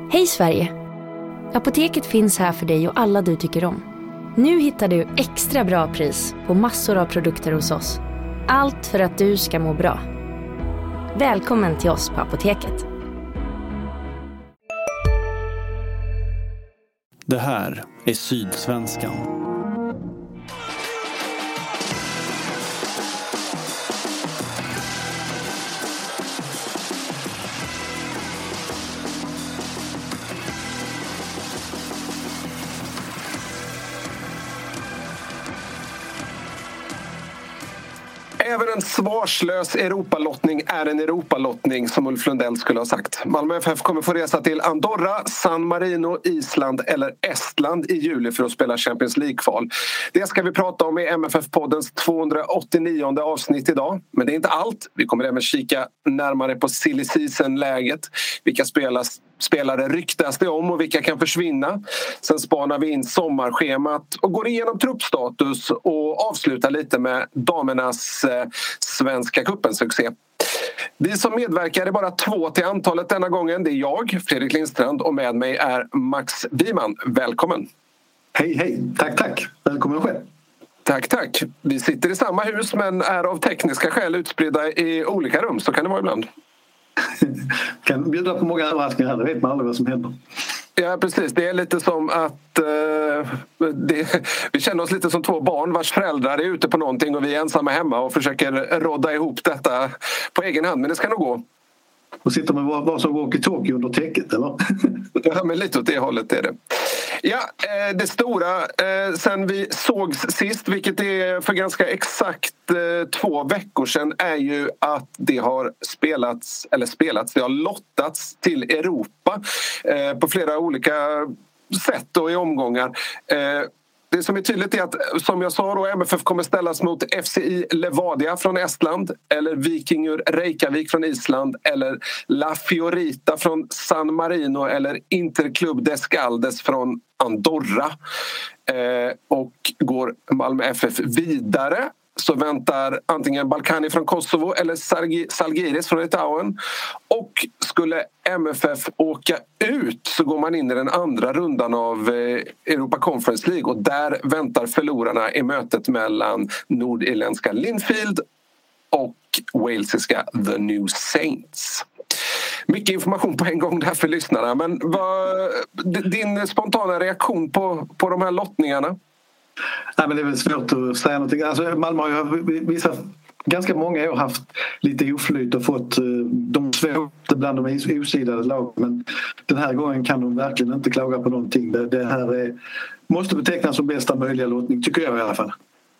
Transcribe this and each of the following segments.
Hej Sverige! Apoteket finns här för dig och alla du tycker om. Nu hittar du extra bra pris på massor av produkter hos oss. Allt för att du ska må bra. Välkommen till oss på Apoteket. Det här är Sydsvenskan. Även en svarslös Europalottning är en Europalottning, som Ulf Lundell skulle ha sagt. Malmö FF kommer få resa till Andorra, San Marino, Island eller Estland i juli för att spela Champions League-kval. Det ska vi prata om i MFF-poddens 289 avsnitt idag. Men det är inte allt. Vi kommer även kika närmare på silly season-läget. Vilka spelare ryktas det om och vilka kan försvinna. Sen spanar vi in sommarschemat och går igenom truppstatus och avslutar lite med damernas Svenska cupen-succé. Vi som medverkar är bara 2 till antalet denna gången. Det är jag, Fredrik Lindstrand, och med mig är Max Wiman. Välkommen! Hej! Tack! Välkommen själv! Tack! Vi sitter i samma hus men är av tekniska skäl utspridda i olika rum, så kan det vara ibland. Kan bjuda på många överraskningar här, det vet man aldrig vad som händer. Ja, precis. Det är lite som att vi känner oss lite som 2 barn vars föräldrar är ute på någonting och vi är ensamma hemma och försöker rodda ihop detta på egen hand, men det ska nog gå. Och sitter med vad som går i Tokyo under täcket, eller? Ja, men lite åt det hållet är det. Ja, det stora sen vi sågs sist, vilket är för ganska exakt 2 veckor sedan, är ju att det har det har lottats till Europa på flera olika sätt och i omgångar. Det som är tydligt är att, som jag sa då, MFF kommer ställas mot FCI Levadia från Estland eller Vikingur Reykjavik från Island eller La Fiorita från San Marino eller Interclub Descaldes från Andorra. Och går Malmö FF vidare så väntar antingen Balkani från Kosovo eller Salgiris från Litauen. Och skulle MFF åka ut så går man in i den andra rundan av Europa Conference League och där väntar förlorarna i mötet mellan nordirländska Linfield och walesiska The New Saints. Mycket information på en gång där för lyssnarna, men din spontana reaktion på de här lottningarna? Nej, men det är väl svårt att säga någonting. Alltså, Malmö har ju ganska många år haft lite oflyt och fått de svåraste bland de osidade lag, men den här gången kan de verkligen inte klaga på någonting. Det här måste betecknas som bästa möjliga lottning, tycker jag i alla fall.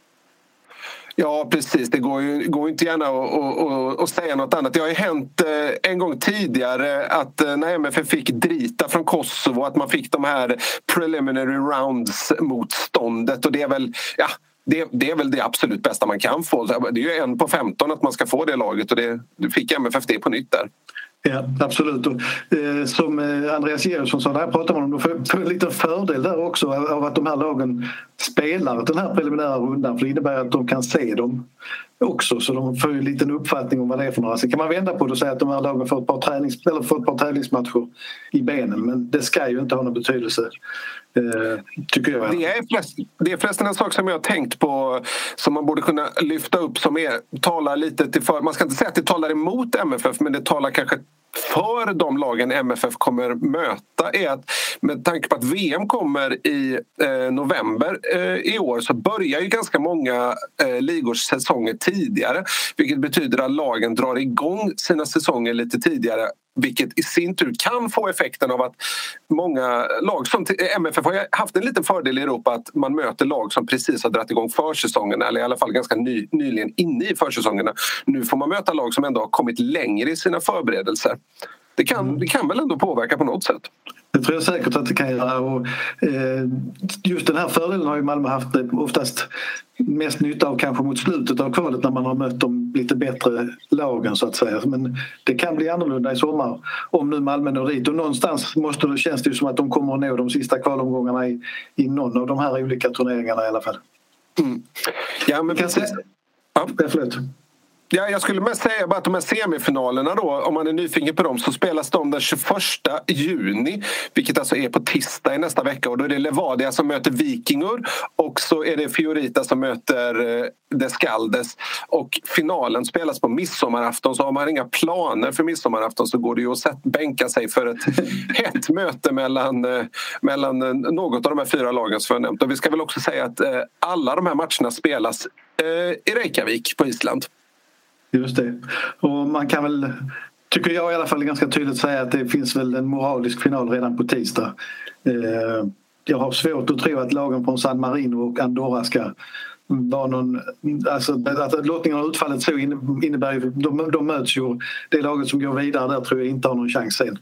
Ja, precis. Det går inte gärna att säga något annat. Det har ju hänt en gång tidigare att när MFF fick Drita från Kosovo, att man fick de här preliminary rounds-motståndet, och det är väl... Ja, det är väl det absolut bästa man kan få. Det är ju 1 på 15 att man ska få det laget, och det fick MFF det på nytt där. Ja, absolut. Och, som Andreas Georgsson sa, där pratar man om, de får en liten fördel där också av att de här lagen spelar den här preliminära rundan, för det innebär att de kan se dem också, så de får ju en liten uppfattning om vad det är för några. Så kan man vända på det och säga att de här lagen får ett par tävlingsmatcher i benen, men det ska ju inte ha någon betydelse, tycker jag. Det är förresten en sak som jag har tänkt på som man borde kunna lyfta upp, som talar lite till för, man ska inte säga att det talar emot MFF, men det talar kanske för de lagen MFF kommer möta, är att med tanke på att VM kommer i november i år, så börjar ju ganska många ligors säsonger tidigare, vilket betyder att lagen drar igång sina säsonger lite tidigare, vilket i sin tur kan få effekten av att många lag som MFF har haft en liten fördel i Europa, att man möter lag som precis har dragit igång försäsongerna, eller i alla fall ganska nyligen inne i försäsongerna. Nu får man möta lag som ändå har kommit längre i sina förberedelser. Det kan väl ändå påverka på något sätt. Det tror jag säkert att det kan göra, och just den här fördelen har ju Malmö haft oftast mest nytta av kanske mot slutet av kvalet, när man har mött de lite bättre lagen så att säga. Men det kan bli annorlunda i sommar om nu Malmö når dit, och någonstans känns det ju som att de kommer att nå de sista kvalomgångarna i någon av de här olika turneringarna i alla fall. Ja, men precis. Ja, förlåt. Ja, jag skulle mest säga bara att de här semifinalerna då, om man är nyfiken på dem, så spelas de den 21 juni, vilket alltså är på tisdag i nästa vecka, och då är det Levadia som möter Vikingur och så är det Fiorita som möter Descaldes, och finalen spelas på midsommarafton. Så har man inga planer för midsommarafton så går det ju att bänka sig för ett hett möte mellan något av de här 4 lagen som jag nämnt. Och vi ska väl också säga att alla de här matcherna spelas i Reykjavik på Island. Just det. Och man kan väl, tycker jag i alla fall, ganska tydligt säga att det finns väl en moralisk final redan på tisdag. Jag har svårt att tro att lagen från San Marino och Andorra ska vara någon... Alltså att lottningen har utfallit så innebär ju... De möts ju. Det laget som går vidare där tror jag inte har någon chans sen.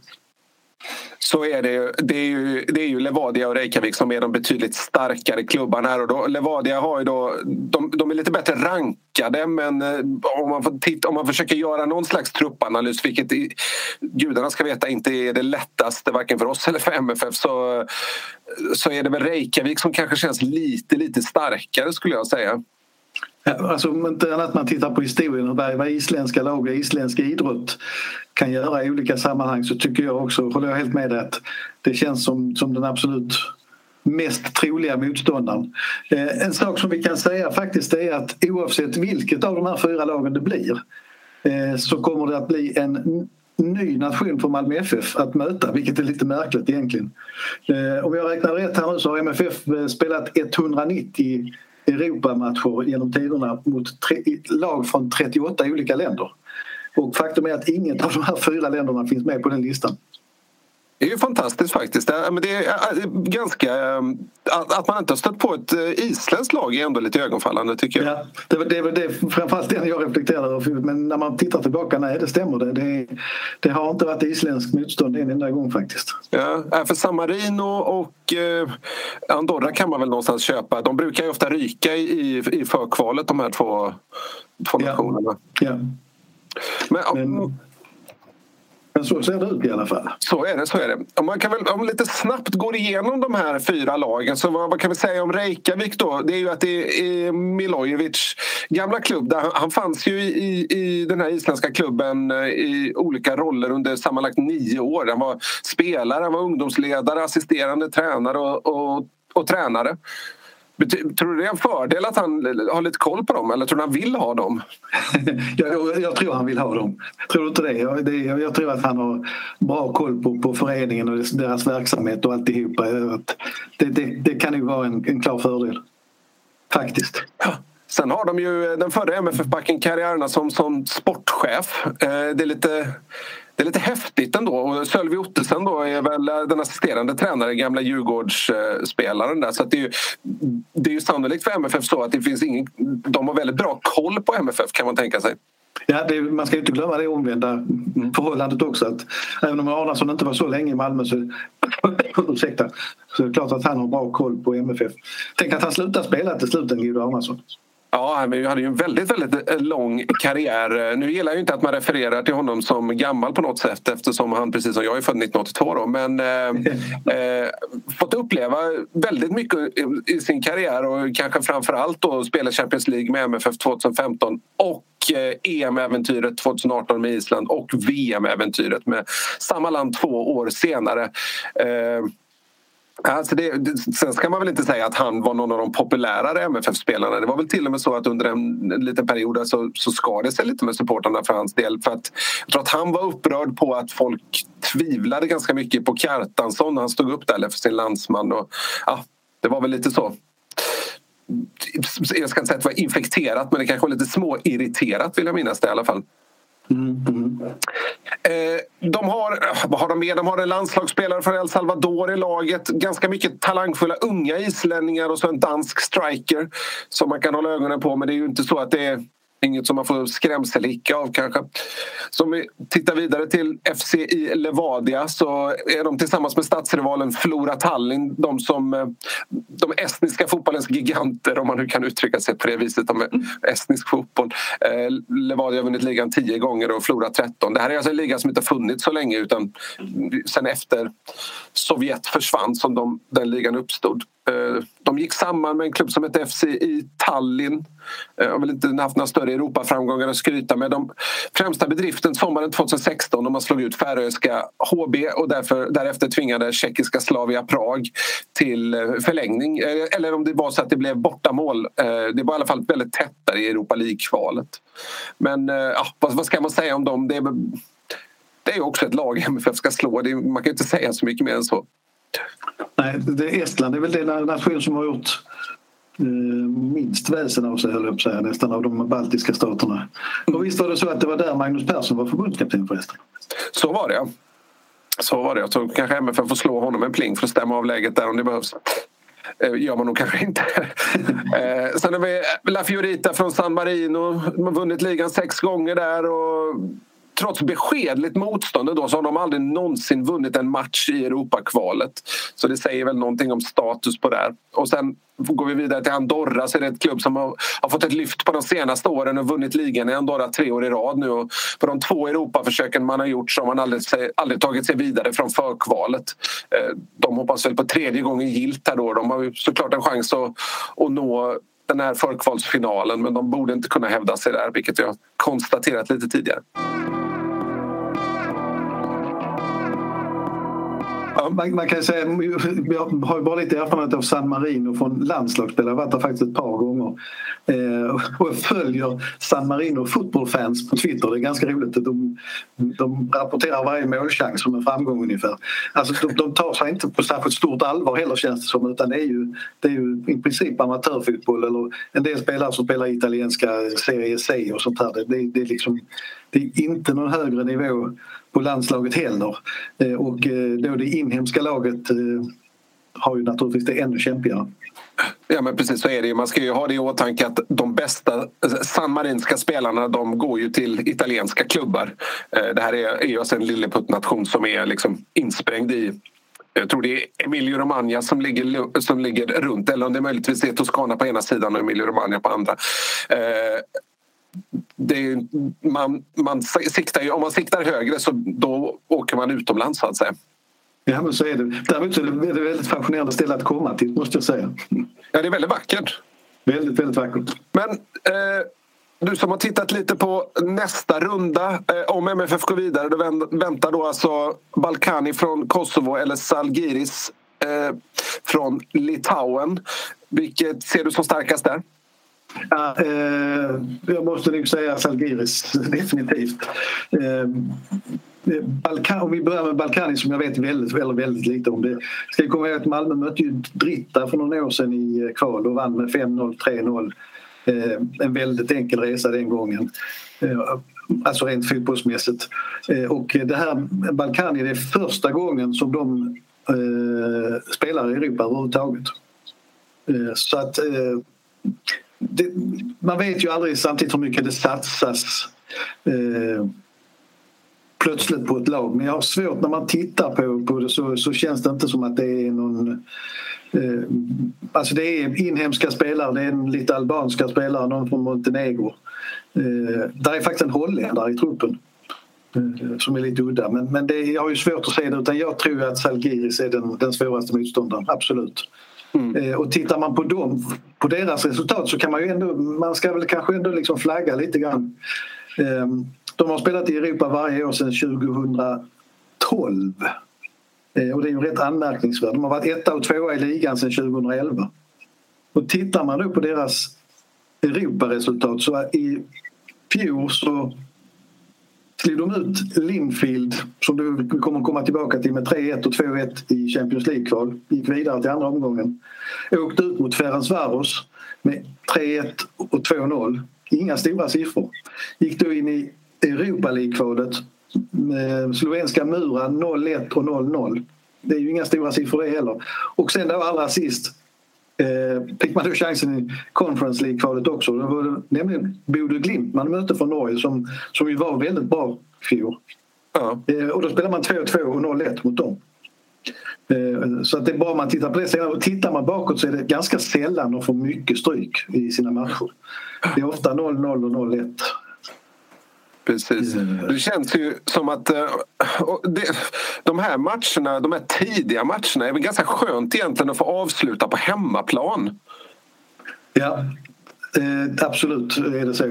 Så är det ju. Det är ju Levadia och Reykjavik som är de betydligt starkare klubbarna här. Och då, Levadia har ju då, de är lite bättre rankade, men om man försöker göra någon slags truppanalys, vilket gudarna ska veta inte är det lättaste varken för oss eller för MFF, så är det väl Reykjavik som kanske känns lite starkare, skulle jag säga. Alltså om inte annat man tittar på historien och vad isländska lag och isländsk idrott kan göra i olika sammanhang, så tycker jag också, håller jag helt med dig, att det känns som den absolut mest troliga motståndaren. En sak som vi kan säga faktiskt är att oavsett vilket av de här 4 lagen det blir, så kommer det att bli en ny nation för Malmö FF att möta, vilket är lite märkligt egentligen. Om jag räknar rätt här nu så har MFF spelat 190 Europamatcher genom tiderna mot lag från 38 olika länder. Och faktum är att inget av de här 4 länderna finns med på den listan. Det är ju fantastiskt faktiskt. Men det är ganska... Att man inte har stött på ett isländskt lag är ändå lite ögonfallande, tycker jag. Ja, det är väl det, framförallt det jag reflekterar över. Men när man tittar tillbaka, nej, det stämmer. Det har inte varit isländskt motstånd en enda gång faktiskt. Ja, för San Marino och Andorra kan man väl någonstans köpa. De brukar ju ofta ryka i förkvalet, de här två nationerna. Ja. Men så ser det ut i alla fall. Så är det. Om man kan väl, om lite snabbt går igenom de här 4 lagen, så vad kan vi säga om Reykjavik då? Det är ju att det är Milojevic gamla klubb. Där han fanns ju i den här isländska klubben i olika roller under sammanlagt 9 år. Han var spelare, han var ungdomsledare, assisterande tränare och tränare. Tror du det är en fördel att han har lite koll på dem, eller tror du han vill ha dem? Jag tror han vill ha dem. Tror du inte det? Jag tror att han har bra koll på föreningen och deras verksamhet och alltihopa. Det kan ju vara en klar fördel. Faktiskt. Ja. Sen har de ju den förra MFF-backen karriärerna som sportchef. Det är lite häftigt ändå. Och Sölvi Ottesen då är väl den assisterande tränare, gamla Djurgårdsspelaren där. Så att det är ju sannolikt för MFF så att det finns de har väldigt bra koll på MFF, kan man tänka sig. Ja, man ska ju inte glömma det omvända förhållandet också. Att även om Arnason inte var så länge i Malmö så är det klart att han har bra koll på MFF. Tänk att han slutar spela till slut, Gud Arnason. Ja, men han hade ju en väldigt, väldigt lång karriär. Nu gillar jag ju inte att man refererar till honom som gammal på något sätt, eftersom han, precis som jag, är född 1982 då, men fått uppleva väldigt mycket i sin karriär och kanske framförallt då spela Champions League med MFF 2015 och EM-äventyret 2018 med Island och VM-äventyret med samma land 2 år senare. Alltså sen ska man väl inte säga att han var någon av de populärare MFF-spelarna. Det var väl till och med så att under en liten period så skadade sig lite med supportarna för hans del. För att jag tror att han var upprörd på att folk tvivlade ganska mycket på Kjartansson när han stod upp där för sin landsman. Och, ja, det var väl lite så. Jag ska inte säga att det var infekterat, men det kanske var lite småirriterat, vill jag minnas det i alla fall. De har en landslagsspelare från El Salvador i laget, ganska mycket talangfulla unga islänningar och så en dansk striker som man kan hålla ögonen på, men det är ju inte så att det är inget som man får skrämselhicka av kanske. Så om vi tittar vidare till FC i Levadia så är de tillsammans med stadsrivalen Flora Tallinn de estniska fotbollens giganter, om man nu kan uttrycka sig på det viset om estnisk fotboll. Levadia har vunnit ligan 10 gånger och Flora 13. Det här är alltså en liga som inte har funnits så länge, utan sen efter Sovjet försvann som den ligan uppstod. De gick samman med en klubb som heter FC i Tallinn. Har väl inte haft några större Europaframgångar att skryta med. De främsta bedriften sommaren 2016 de har slagit ut färöiska HB och därefter tvingade tjeckiska Slavia Prag till förlängning. Eller om det var så att det blev bortamål. Det var i alla fall väldigt tätt där i Europa League-kvalet. Men vad ska man säga om dem? Det är ju också ett lag MFF ska slå. Man kan ju inte säga så mycket mer än så. Nej, Estland är väl den nation som har gjort minst väsen av sig, höll jag på att säga, nästan av de baltiska staterna. Och visst var det så att det var där Magnus Persson var förbundskapten förresten? Så var det, ja. Jag tror kanske MFF får slå honom en pling för att stämma av läget där om det behövs. Gör man nog kanske inte. Sen har vi La Fiorita från San Marino. De har vunnit ligan 6 gånger där och trots beskedligt motstånd då så har de aldrig någonsin vunnit en match i Europakvalet. Så det säger väl någonting om status på det här. Och sen går vi vidare till Andorra, så är det ett klubb som har fått ett lyft på de senaste åren och vunnit ligan i Andorra 3 år i rad nu. Och på de 2 Europaförsöken man har gjort så har man aldrig tagit sig vidare från förkvalet. De hoppas väl på 3:e gången gilt här då. De har ju såklart en chans att nå den här förkvalsfinalen, men de borde inte kunna hävda sig där, vilket jag konstaterat lite tidigare. Man kan säga, jag har ju bara lite erfarenhet av San Marino från landslagsspelare. Jag har varit där faktiskt ett par gånger. Och jag följer San Marino fotbollfans på Twitter. Det är ganska roligt att de rapporterar varje målchans som en framgång ungefär. Alltså de tar sig inte på särskilt stort allvar heller, känns det som, utan det är ju i princip amatörfotboll eller en del spelare som spelar italienska Serie C och sånt här. Det är inte någon högre nivå på landslaget heller. Och då det inhemska laget har ju naturligtvis det ännu kämpigare. Ja, men precis så är det. Man ska ju ha det i åtanke att de bästa sanmarinska spelarna, de går ju till italienska klubbar. Det här är ju alltså en lilleputtnation som är liksom insprängd i, jag tror det är Emilia Romagna som ligger runt, eller om det möjligtvis är Toscana på ena sidan och Emilia Romagna på andra. Det är, man siktar ju, om man siktar högre så då åker man utomlands så att säga. Ja, men så är det. Däremot är det väldigt fascinerande ställe att komma till, måste jag säga. Ja, det är väldigt vackert. Väldigt, väldigt vackert. Men du som har tittat lite på nästa runda, om MFF går vidare, då väntar då alltså Balkani från Kosovo eller Zalgiris från Litauen. Vilket ser du som starkast där? Ja, jag måste nog säga Zalgiris, definitivt. Om vi börjar med Balkani som jag vet väldigt lite om det. Ska jag komma ihåg att Malmö mötte ju Dritta för några år sedan i kval och vann med 5-0, 3-0. En väldigt enkel resa den gången. Alltså rent fotbollsmässigt. Och det här Balkani, det är första gången som de spelar i Europa överhuvudtaget. Så att man vet ju aldrig samtidigt hur mycket det satsas plötsligt på ett lag, men jag har svårt när man tittar på det så känns det inte som att det är någon alltså det är inhemska spelare, det är en lite albanska spelare, någon från Montenegro. Där är faktiskt en holländare i truppen som är lite udda, men jag har ju svårt att se det, utan jag tror att Zalgiris är den svåraste motståndaren, absolut. Och tittar man på deras resultat så kan man ju ändå, man ska väl kanske ändå liksom flagga lite grann. De har spelat i Europa varje år sedan 2012 och det är ju rätt anmärkningsvärt. De har varit 1 och 2 i ligan sedan 2011. Och tittar man då på deras Europaresultat så i fjol så slog de ut Linfield, som du kommer komma tillbaka till, med 3-1 och 2-1 i Champions League-kval. Gick vidare till andra omgången. Åkte ut mot Ferencvaros med 3-1 och 2-0. Inga stora siffror. Gick då in i Europa League-kvalet med slovenska Mura 0-1 och 0-0. Det är ju inga stora siffror det heller. Och sen då allra sist fick man då chansen i Conference League-kvalet också. Det var nämligen Bodø Glimt man mötte från Norge som ju var väldigt bra fjol. Ja. Och då spelar man 2-2 och 0-1 mot dem. Så att det är bara man tittar på det. Och tittar man bakåt så är det ganska sällan de får mycket stryk i sina matcher. Det är ofta 0-0 och 0-1. Precis. Det känns ju som att de här matcherna, de här tidiga matcherna är väl ganska skönt egentligen att få avsluta på hemmaplan. Ja, absolut är det så.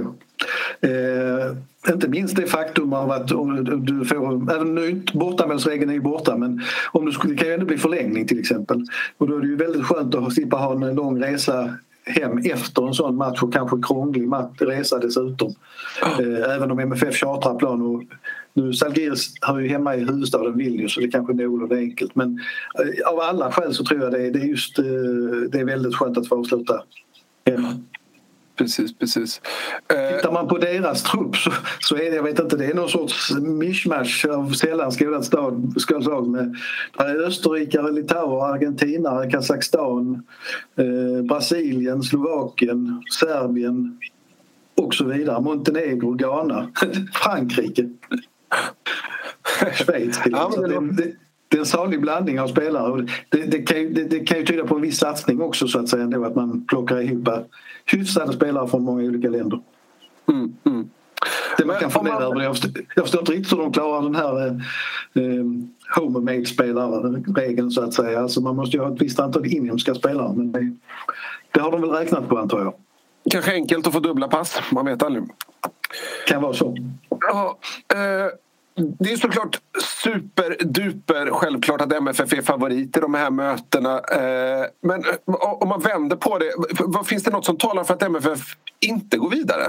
Inte minst det faktum av att du får, även nu bortamålsregeln är ju borta, men om du skulle, kan ju ändå bli förlängning till exempel, och då är det ju väldigt skönt att slippa ha en lång resa hem efter en sån match, och kanske krånglig resa dessutom. Även om MFF chartrar plan, och nu Zalgiris hör ju hemma i huvudstaden Vilnius, så det kanske är något enkelt, men av alla skäl så tror jag det är väldigt skönt att få avsluta hemma. Precis. Tittar man på deras trupp så är det, jag vet inte, det är någon sorts mishmash av sällan skådat slag med österrikare, litauer, argentinare, Kazakstan, Brasilien, Slovakien, Serbien och så vidare, Montenegro, Ghana, Frankrike, Schweiz. Det är en salig blandning av spelare. Det kan ju tyda på en viss satsning också, så att säga, ändå, att man plockar ihop hyfsade spelare från många olika länder. Det man kan fundera över, jag förstår inte riktigt hur de klarar den här home-made-spelare-regeln, så att säga. Alltså man måste ju ha ett visst antal inhemska spelare, men det har de väl räknat på, antar jag. Kanske enkelt att få dubbla pass, man vet aldrig. Kan vara så. Ja, det är såklart superduper självklart att MFF är favorit i de här mötena. Men om man vänder på det, finns det något som talar för att MFF inte går vidare?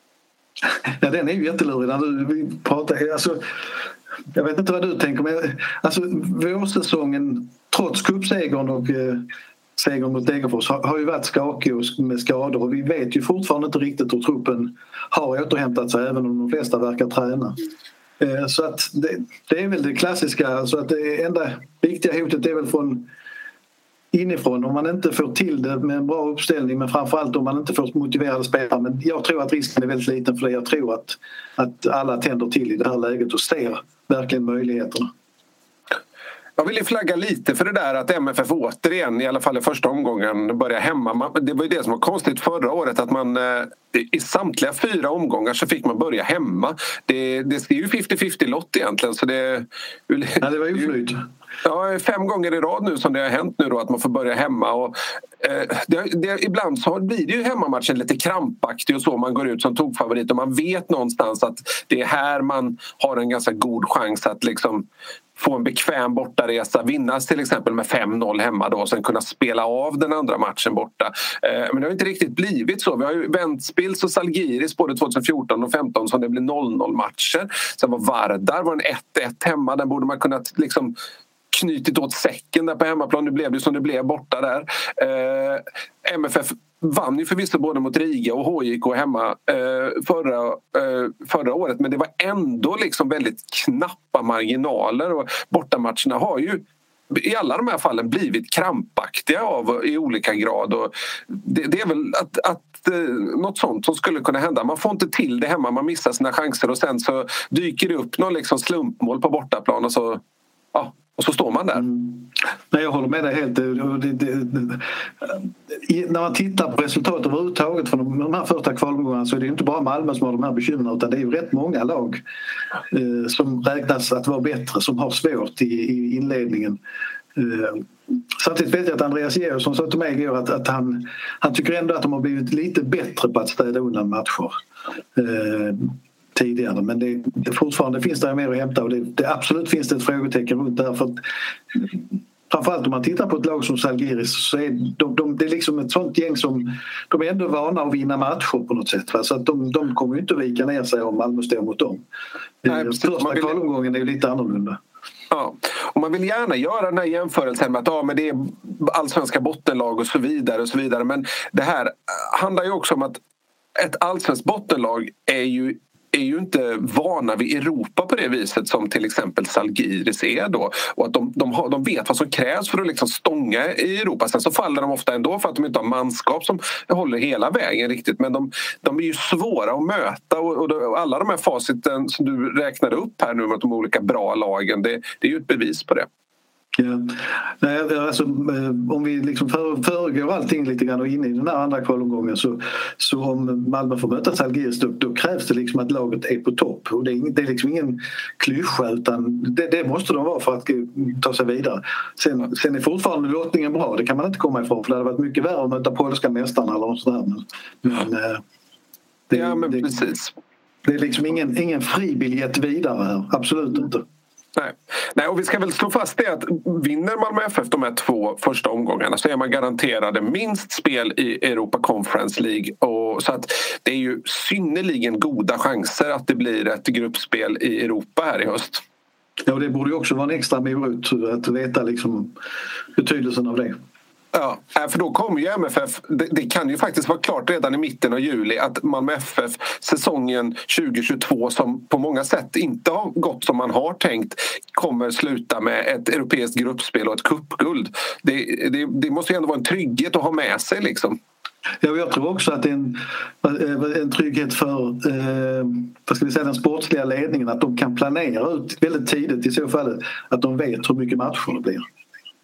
Ja, den är ju jättelurig när du pratar. Alltså, jag vet inte vad du tänker, men alltså, vårsäsongen, trots cupsegern och segern mot Degerfors, har ju varit skakig med skador, och vi vet ju fortfarande inte riktigt hur truppen har återhämtat sig, även om de flesta verkar träna. Så att det är väl det klassiska, så att det enda viktiga hotet är väl från inifrån, om man inte får till det med en bra uppställning, men framförallt om man inte får motiverade spelare. Men jag tror att risken är väldigt liten för det. Jag tror att alla tänder till i det här läget och ser verkligen möjligheterna. Jag vill ju flagga lite för det där att MFF återigen, i alla fall i första omgången, börjar hemma. Det var ju det som var konstigt förra året, att man i samtliga 4 omgångar så fick man börja hemma. Det är ju 50-50 lott egentligen, så det... Ja, det var ju flyt. Ja, 5 gånger i rad nu som det har hänt nu då, att man får börja hemma, och ibland så blir det ju hemmamatchen lite krampaktig och så, man går ut som tokfavorit och man vet någonstans att det är här man har en ganska god chans att liksom få en bekväm bortaresa, vinnas till exempel med 5-0 hemma då, och sen kunna spela av den andra matchen borta. Men det har inte riktigt blivit så. Vi har ju Ventspils och Zalgiris både 2014 och 2015 som det blev 0-0 matcher. Sen var Vardar var en 1-1 hemma, den borde man kunna liksom knutit åt säcken där på hemmaplan. Nu blev det som det blev borta där. MFF vann ju förvisso både mot Riga och HJK hemma förra året, men det var ändå liksom väldigt knappa marginaler, och bortamatcherna har ju i alla de här fallen blivit krampaktiga i olika grad, och det är väl att något sånt som skulle kunna hända. Man får inte till det hemma, man missar sina chanser, och sen så dyker det upp någon liksom slumpmål på bortaplan, och så står man där. Nej, jag håller med dig helt. När man tittar på resultatet överhuvudtaget från de här första kvalomgångarna, så är det inte bara Malmö som har de här bekymren, utan det är ju rätt många lag som räknas att vara bättre, som har svårt i inledningen. Samtidigt vet jag att Andreas Georgsson sa till mig igår att han tycker ändå att de har blivit lite bättre på att städa undan matcher tidigare, men fortfarande finns det mer att hämta, och det absolut finns det ett frågetecken runt där, för att framförallt om man tittar på ett lag som Zalgiris, så är det är liksom ett sånt gäng som de är ändå vana att vinna matcher på något sätt, va? Så att de kommer ju inte att vika ner sig om Malmö står mot dem. Första kvalomgången är ju lite annorlunda. Ja, och man vill gärna göra den här jämförelsen med att men det är allsvenska bottenlag och så vidare, men det här handlar ju också om att ett allsvenskt bottenlag är ju inte vana vid Europa på det viset som till exempel Zalgiris är då, och att de vet vad som krävs för att liksom stånga i Europa. Sen så faller de ofta ändå för att de inte har manskap som håller hela vägen riktigt, men de är ju svåra att möta, och alla de här faciten som du räknade upp här nu med de olika bra lagen, det är ju ett bevis på det. Ja. Nej, alltså, om vi liksom föregår allting lite grann och in i den här andra kvalomgången så om Malmö får möta Zalgiris då krävs det liksom att laget är på topp. Och det är liksom ingen klyscha, utan det måste de vara för att ta sig vidare. Sen är fortfarande lottningen bra, det kan man inte komma ifrån, för det hade varit mycket värre att möta polska mästarna eller något sådär. Men precis. Det är liksom ingen fribiljett vidare här, absolut inte. Nej, och vi ska väl slå fast det att vinner Malmö FF de här 2 första omgångarna så är man garanterade minst spel i Europa Conference League, och så att det är ju synnerligen goda chanser att det blir ett gruppspel i Europa här i höst. Ja, och det borde ju också vara en extra morot att veta liksom betydelsen av det. Ja, för då kommer ju MFF, det kan ju faktiskt vara klart redan i mitten av juli att Malmö FF säsongen 2022, som på många sätt inte har gått som man har tänkt, kommer sluta med ett europeiskt gruppspel och ett cupguld. Det måste ju ändå vara en trygghet att ha med sig liksom. Ja, jag tror också att det är en trygghet för vad ska vi säga, den sportsliga ledningen, att de kan planera ut väldigt tidigt i så fall, att de vet hur mycket matcher det blir.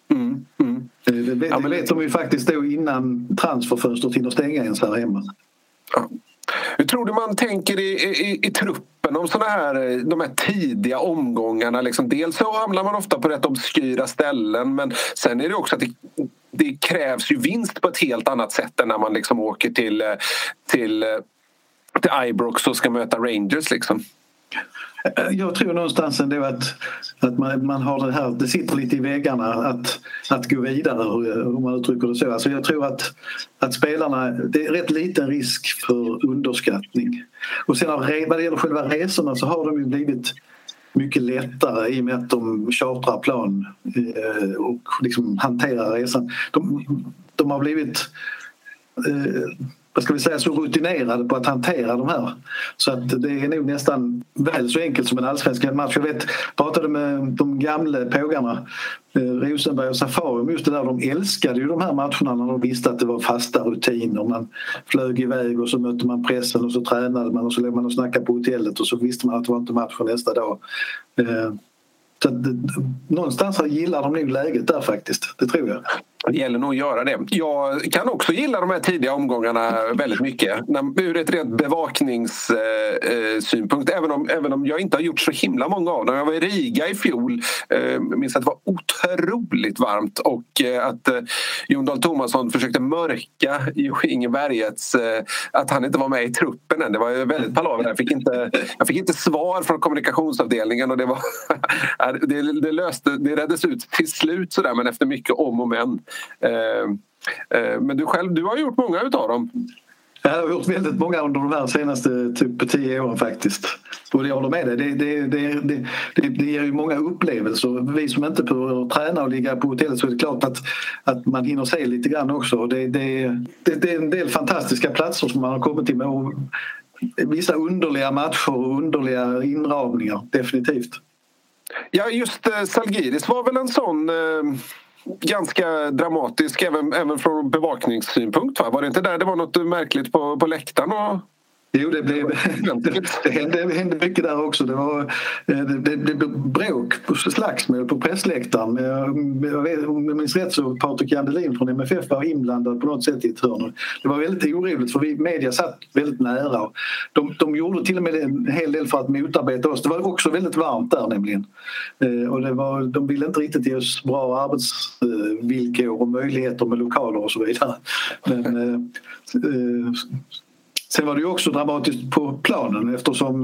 Det vet de ju faktiskt då innan transferfönstret hinner stänga ens här hemma. Ja. Hur tror du man tänker i truppen om de här tidiga omgångarna? Liksom, dels så hamnar man ofta på rätt obskyra ställen, men sen är det också att det krävs ju vinst på ett helt annat sätt än när man liksom åker till Ibrox och ska möta Rangers liksom. Jag tror någonstans ändå att man har det här, det sitter lite i väggarna att gå vidare, hur man uttrycker det så. Alltså jag tror att spelarna, det är rätt liten risk för underskattning. Och sen vad det gäller själva resorna så har de ju blivit mycket lättare i och med att de chartrar plan och liksom hanterar resan. De har blivit vad ska vi säga, så rutinerade på att hantera de här. Så att det är nog nästan väl så enkelt som en allsvensk match. Jag pratade med de gamla pågarna, Rosenberg och Safari, just det där, de älskade ju de här matcherna när de visste att det var fasta rutiner. Man flög iväg och så mötte man pressen och så tränade man och så låg man och snackade på hotellet och så visste man att det var inte match nästa dag. Så någonstans gillar de nog läget där faktiskt, det tror jag. Det gäller nog att göra det. Jag kan också gilla de här tidiga omgångarna väldigt mycket. Ur ett rent bevakningssynpunkt. Även om jag inte har gjort så himla många av dem. Jag var i Riga i fjol. Jag minns att det var otroligt varmt. Och att Jon Dahl Tomasson försökte mörka Inge Bergets att han inte var med i truppen än. Det var väldigt palaver. Jag fick inte svar från kommunikationsavdelningen. Och det var det räddades ut till slut sådär, men efter mycket om och men. Men du har gjort många utav dem. Jag har gjort väldigt många under de här senaste typ 10 åren faktiskt. Och jag håller med dig. Det ger ju många upplevelser. Vi som inte behöver träna och ligga på hotellet, så är det klart att man hinner se lite grann också. Det är en del fantastiska platser som man har kommit till med. Och vissa underliga matcher och underliga inramningar, definitivt. Ja, just Zalgiris var väl en sån ganska dramatisk även från bevakningssynpunkt, va? Var det inte där det var något märkligt på läktaren? Och... Jo, det hände mycket där också. Det blev bråk, slagsmål på pressläktaren. Jag minns rätt så Patrik Jandelin från MFF var inblandad på något sätt i ett hörn. Det var väldigt oroligt för media satt väldigt nära. De gjorde till och med en hel del för att motarbeta oss. Det var också väldigt varmt där nämligen. Och de ville inte riktigt ge oss bra arbetsvillkor och möjligheter med lokaler och så vidare. Men sen var det ju också dramatiskt på planen eftersom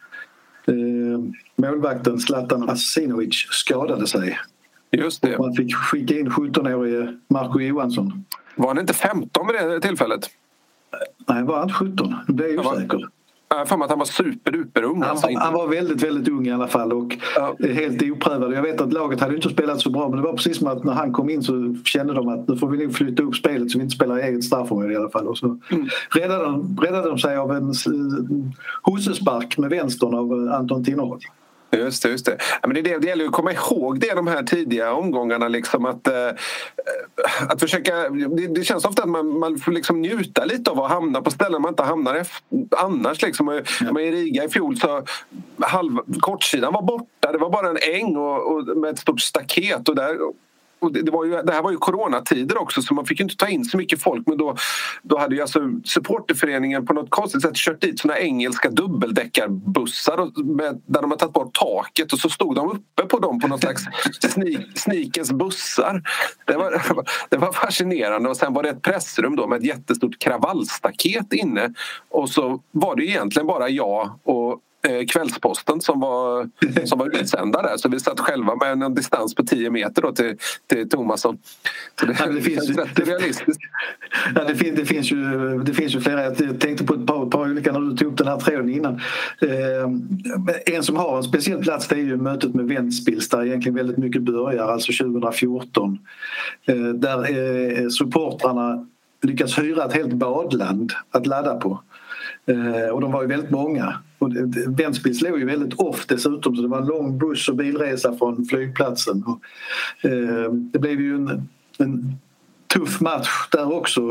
målvakten Zlatan Asinovic skadade sig. Just det. Och man fick skicka in 17-årige Marco Johansson. Var han inte 15 vid det tillfället? Nej, var han 17? Det är ju säkert. Jag har för mig att han var superduper ung. Han var väldigt, väldigt ung i alla fall och helt oprövad. Jag vet att laget hade inte spelat så bra, men det var precis som att när han kom in så kände de att nu får vi nog flytta upp spelet så vi inte spelar i eget straffområde i alla fall. Och så räddade de sig av en hussespark med vänstern av Anton Tinnerholm. Just det. Ja, men det gäller att komma ihåg det de här tidiga omgångarna liksom att försöka, det känns ofta att man får liksom njuta lite av att hamna på ställen man inte hamnar annars liksom. I Riga i fjol så kortsidan var borta, det var bara en äng och med ett stort staket och där. Och det här var ju coronatider också så man fick inte ta in så mycket folk, men då hade ju alltså supporterföreningen på något konstigt sätt kört dit såna engelska dubbeldäckarbussar där de har tagit bort taket och så stod de uppe på dem på något slags sneakers bussar. Det var fascinerande och sen var det ett pressrum då med ett jättestort kravallstaket inne och så var det egentligen bara jag och Kvällsposten som var utsända där, så vi satt själva med en distans på 10 meter då till Thomasson. Så det finns rätt realistiskt. Ja, det finns ju flera. Jag tänkte på ett par olika när du tog upp den här tråden innan. En som har en speciell plats, det är ju mötet med Ventspils där egentligen väldigt mycket börjar, alltså 2014. Där supportrarna lyckas hyra ett helt badland att ladda på. Och de var ju väldigt många. Och Ventspils låg ju väldigt ofta dessutom, så det var en lång buss- och bilresa från flygplatsen. Och, det blev ju en tuff match där också,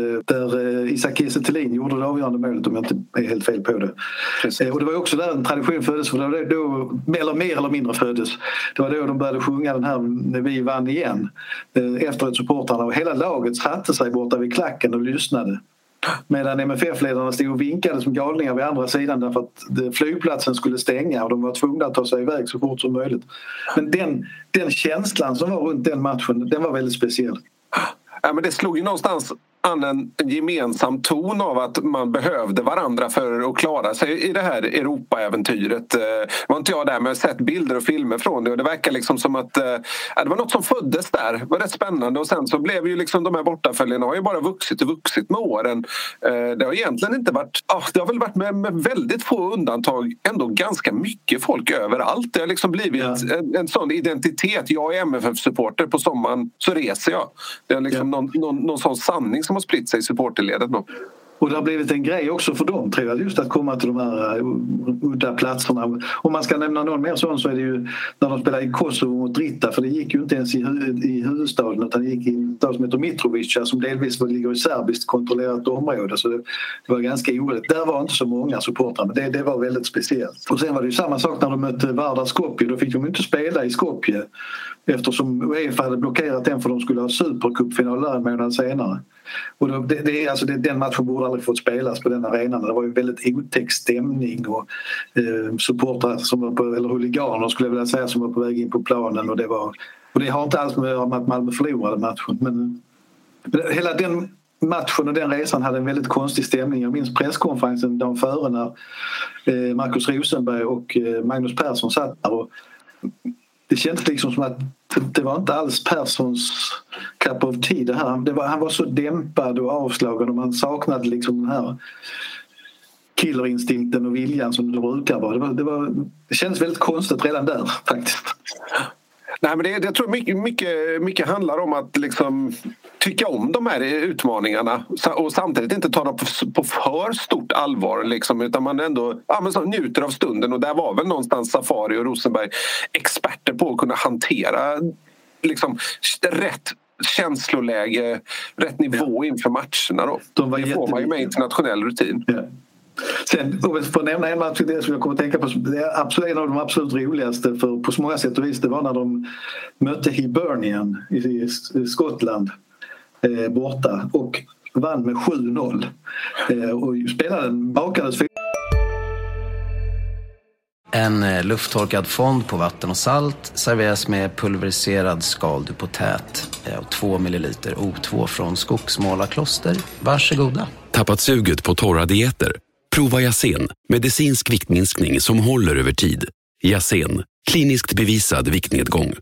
där Isak Kiese Thelin gjorde det avgörande målet, om jag inte är helt fel på det. Och det var också där en tradition föddes, för då, eller mer eller mindre föddes. Det var då de började sjunga den här "När vi vann igen" efter att supportrarna och hela laget satte sig borta vid klacken och lyssnade. Medan MFF-ledarna stod och vinkade som galningar vid andra sidan därför att flygplatsen skulle stänga och de var tvungna att ta sig iväg så fort som möjligt. Men den känslan som var runt den matchen, den var väldigt speciell. Ja, men det slog ju någonstans an en gemensam ton av att man behövde varandra för att klara sig i det här Europa-äventyret. Var inte jag där, men jag har sett bilder och filmer från det och det verkar liksom som att det var något som föddes där. Det var rätt spännande och sen så blev ju liksom de här bortaföljarna har ju bara vuxit med åren. Det har egentligen inte varit, det har väl varit med väldigt få undantag ändå ganska mycket folk överallt. Det har liksom blivit en sån identitet. Jag är MFF-supporter, på sommaren så reser jag. Det är liksom någon sån sanning som har spritt sig i supporterledet då. Och det har blivit en grej också för dem, tror jag, just att komma till de här udda platserna. Om man ska nämna någon mer sån så är det ju när de spelade i Kosovo mot Drita, för det gick ju inte ens i huvudstaden utan det gick i en stad som heter Mitrovica som delvis ligger i serbiskt kontrollerat område, så det var ganska orätt. Där var inte så många supportrar, men det var väldigt speciellt. Och sen var det ju samma sak när de mötte Vardar Skopje, då fick de inte spela i Skopje eftersom UEFA hade blockerat den för de skulle ha supercupfinal där en månad senare. Och den matchen borde aldrig fått spelas på den arenan. Det var ju väldigt otäck stämning och supportrar som var på, eller huliganer skulle jag vilja säga, som var på väg in på planen och det har inte alls med att Malmö förlorade matchen, men hela den matchen och den resan hade en väldigt konstig stämning. Jag minns presskonferensen dagen före när Marcus Rosenberg och Magnus Persson satt där och det kändes liksom som att det var inte alls Perssons cup of tea det här. Han var så dämpad och avslagen och man saknade liksom den här killerinstinkten och viljan som det brukar vara. Det kändes väldigt konstigt redan där faktiskt. Nej, men jag tror mycket handlar om att liksom tycka om de här utmaningarna och samtidigt inte ta dem på för stort allvar liksom, utan man ändå njuter av stunden, och där var väl någonstans Safari och Rosenberg experter på att kunna hantera liksom rätt känsloläge, rätt nivå inför matcherna då. Det får man ju med internationell rutin. Ja. Sen, för att nämna en match det som jag kommer att tänka på, det är absolut en av de absolut roligaste för på så många sätt och vis, det var när de mötte Hibernian i Skottland borta och vann med 7-0 och spelade en bakandes. En lufttorkad fond på vatten och salt serveras med pulveriserad skaldupotät och 2 milliliter O2 från Skogsmålarkloster. Varsågoda. Tappat suget på torra dieter? Prova Yasen, medicinsk viktminskning som håller över tid. Yasen, kliniskt bevisad viktnedgång.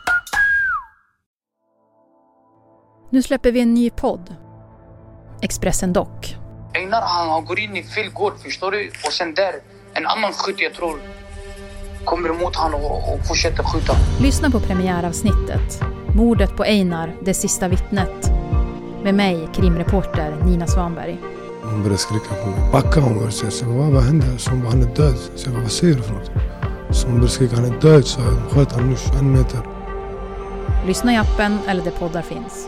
Nu släpper vi en ny podd. Expressen Dock. Einar han går in i fel gård, förstår du? Och sen där, en annan skytt jag tror kommer emot han och fortsätter skjuta. Lyssna på premiäravsnittet. Mordet på Einar, det sista vittnet. Med mig, krimreporter Nina Svanberg. Hon började skrika på mig. Backa hon, så vad hände? Så han är död. Så vad säger du för något? som beskriver han är död, så de sköt han nu 21 meter. Lyssna i appen eller där poddar finns.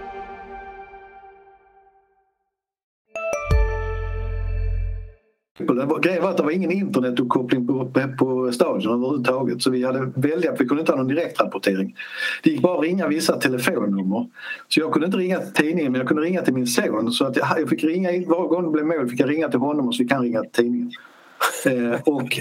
Grejen var att det var ingen internetuppkoppling på stadion överhuvudtaget, så vi kunde inte ha någon direktrapportering. Det gick bara att ringa vissa telefonnummer, så jag kunde inte ringa till tidningen, men jag kunde ringa till min son, så att jag fick ringa var gång det blev mål fick jag ringa till honom, och så vi kan ringa till tidningen. Och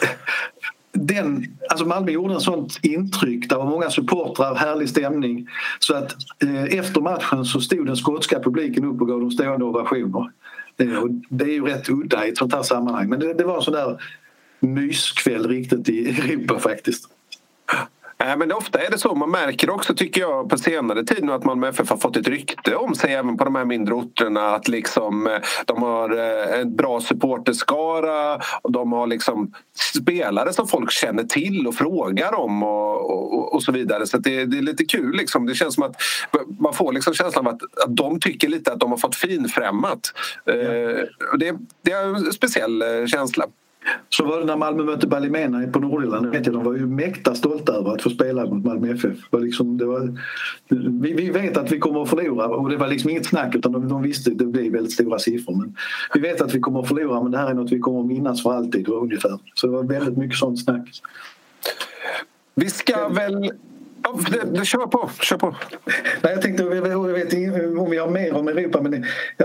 Malmö gjorde en sånt intryck. Det var många supportrar, härlig stämning, så att efter matchen så stod den skotska publiken upp och gav de stående ovationer. Det är ju rätt udda i ett sånt här sammanhang, men det var en sån där myskväll riktigt i Europa faktiskt. Men ofta är det så. Man märker också, tycker jag, på senare tid nu att Malmö FF har fått ett rykte om sig även på de här mindre orterna, att liksom de har en bra supporterskara och de har liksom spelare som folk känner till och frågar om och så vidare. Så det är lite kul liksom. Det känns som att man får liksom känslan av att de tycker lite att de har fått finfrämmat. Det är en speciell känsla. Så var det när Malmö mötte Ballymena på Nordirland. De var ju mäkta stolta över att få spela mot Malmö FF. Vi vet att vi kommer att förlora, och det var liksom inget snack, utan de visste att det blir väldigt stora siffror. Men vi vet att vi kommer att förlora, men det här är något vi kommer att minnas för alltid ungefär. Så det var väldigt mycket sånt snack. Vi ska väl... Kör på. Nej, jag tänkte, jag vet inte om vi har mer om Europa, men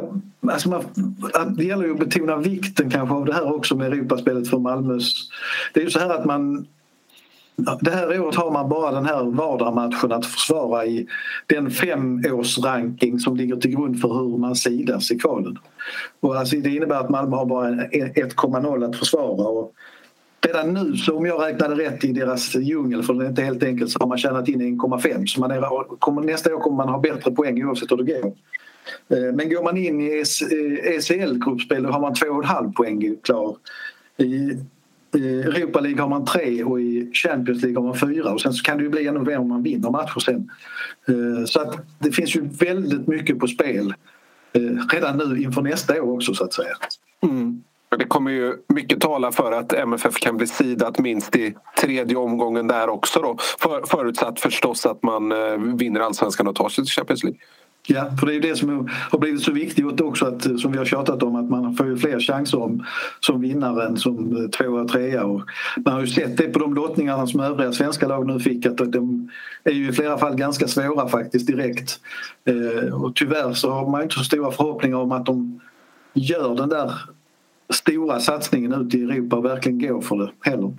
det gäller ju att betona vikten kanske av det här också med Europaspelet för Malmös. Det är ju så här att det här året har man bara den här vardagsmatchen att försvara i den 5-årsranking som ligger till grund för hur man sidas i kvalen. Och alltså det innebär att Malmö har bara 1,0 att försvara, och redan nu, så om jag räknade rätt i deras djungel, för det är inte helt enkelt, så har man tjänat in 1,5. Så nästa år kommer man ha bättre poäng oavsett hur det går. Men går man in i ECL-gruppspel, då har man 2,5 poäng klar. I Europa League har man 3 och i Champions League har man 4. Och sen så kan det ju bli ännu mer om man vinner matcher sen. Så att det finns ju väldigt mycket på spel redan nu inför nästa år också, så att säga. Mm. Det kommer ju mycket tala för att MFF kan bli sidat minst i 3:e omgången där också då. Förutsatt förstås att man vinner allsvenskan och tar sig till Champions League. Ja, för det är ju det som har blivit så viktigt också, att, som vi har tjatat om, att man får ju fler chanser som vinnare än som 2 och 3. Och man har ju sett det på de lottningarna som övriga svenska lag nu fick, att de är ju i flera fall ganska svåra faktiskt direkt. Och tyvärr så har man inte så stora förhoppningar om att de gör den där stora satsningen ut i Europa och verkligen går för det heller.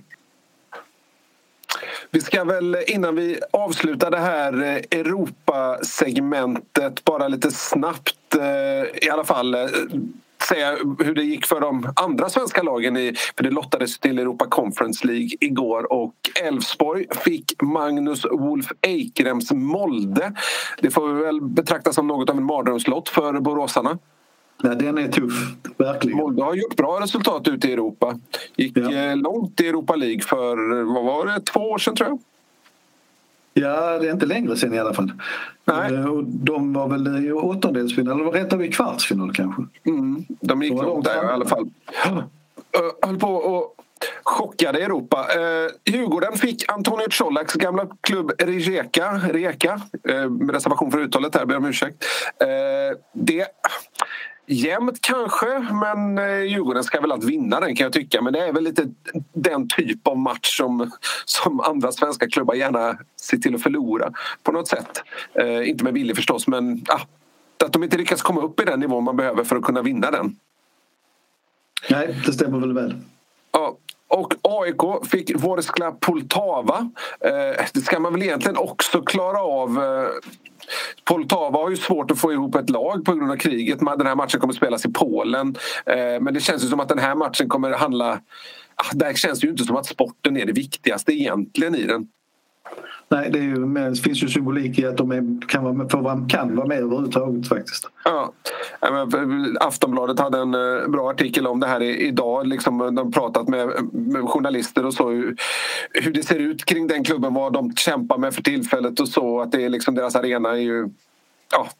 Vi ska väl, innan vi avslutar det här Europa-segmentet, bara lite snabbt i alla fall säga hur det gick för de andra svenska lagen, för det lottades till Europa Conference League igår, och Elfsborg fick Magnus Wolf Eikrems Molde. Det får vi väl betrakta som något av en mardrömslott för boråsarna. Ja, den är tuff, verkligen. Molde har gjort bra resultat ute i Europa. Gick långt i Europa League för, vad var det, 2 år sedan tror jag? Ja, det är inte längre sedan i alla fall. Nej. Och de var väl i åttondelsfinal, eller rätt av i kvartsfinal kanske. De gick långt där i alla fall. Höll på och chockade Europa. Djurgården fick Antonio Colaks gamla klubb Rijeka, med reservation för uttalet här, ber om ursäkt. Det jämnt kanske, men Djurgården ska väl att vinna den, kan jag tycka. Men det är väl lite den typ av match som andra svenska klubbar gärna ser till att förlora på något sätt. Inte med vilja förstås, men att de inte lyckas komma upp i den nivån man behöver för att kunna vinna den. Nej, det stämmer väl. Ja. Och AIK fick Vorskla Poltava. Det ska man väl egentligen också klara av. Poltava har ju svårt att få ihop ett lag på grund av kriget. Den här matchen kommer att spelas i Polen. Men det känns ju som att den här matchen kommer att handla... Där känns det ju inte som att sporten är det viktigaste egentligen i den. Nej, det finns ju symbolik i att de kan vara med överhuvudtaget faktiskt. Ja, Aftonbladet hade en bra artikel om det här idag. Liksom, de har pratat med journalister och så, hur det ser ut kring den klubben, vad de kämpar med för tillfället och så. Att det är liksom, deras arena är ju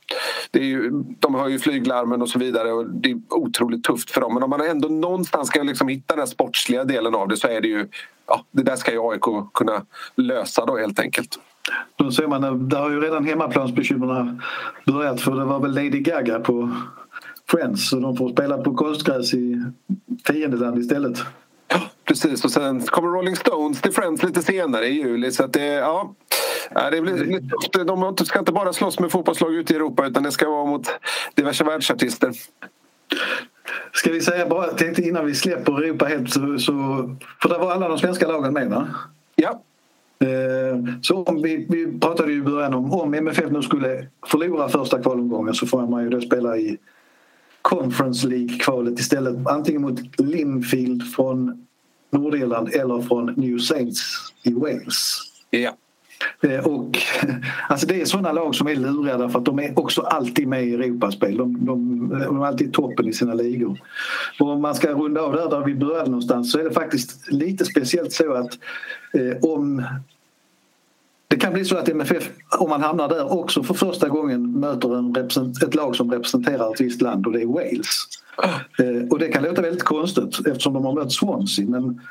de har ju flyglarmen och så vidare och det är otroligt tufft för dem. Men om man ändå någonstans ska liksom hitta den sportsliga delen av det så är det ju, det där ska ju AIK kunna lösa då helt enkelt. Då ser man, där har ju redan hemmaplansbekymmerna börjat, för det var väl Lady Gaga på Friends så de får spela på konstgräs i fiendeland istället. Ja, precis. Och sen kommer Rolling Stones till Friends lite senare i juli. Så att det blir lite tufft. De ska inte bara slåss med fotbollslag ute i Europa utan det ska vara mot diverse världsartister. Ska vi säga bara, tänkte innan vi släpper Europa helt så för där var alla de svenska lagen med, va? Ja. Så om vi pratade ju i början om MFF nu skulle förlora första kvalomgången så får man ju då spela i Conference League-kvalet istället, antingen mot Linfield från Nordirland eller från New Saints i Wales. Ja. Och alltså det är sådana lag som är luriga därför att de är också alltid med i Europaspel. De är alltid toppen i sina ligor. Och om man ska runda av där vi började någonstans så är det faktiskt lite speciellt så att om det kan bli så att MFF, om man hamnar där också för första gången möter ett lag som representerar ett visst land och det är Wales. Och det kan låta väldigt konstigt eftersom de har mött Swansea, men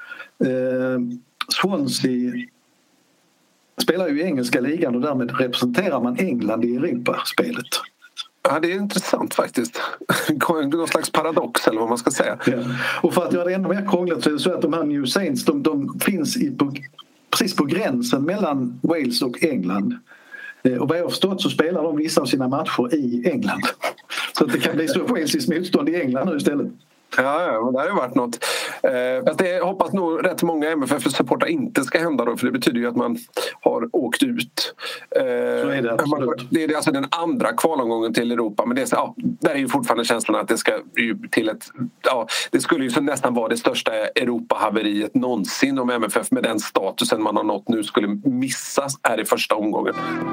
Swansea spelar ju i engelska ligan och därmed representerar man England i Europaspelet. Ja, det är intressant faktiskt. Någon slags paradox eller vad man ska säga. Ja. Och för att göra det ännu mer krångligt så är det så att de här New Saints de finns precis på gränsen mellan Wales och England. Och vad jag har förstått så spelar de vissa av sina matcher i England. Så att det kan bli så Wales motstånd i England nu istället. Ja, men det har ju varit något. Fast det hoppas nog rätt många MFF-supportrar inte ska hända då, för det betyder ju att man har åkt ut. Så är det absolut. Det är alltså den andra kvalomgången till Europa, men det är, där är ju fortfarande känslan att det ska ju till ett... Ja, det skulle ju så nästan vara det största Europahaveriet någonsin om MFF med den statusen man har nått nu skulle missas här i första omgången.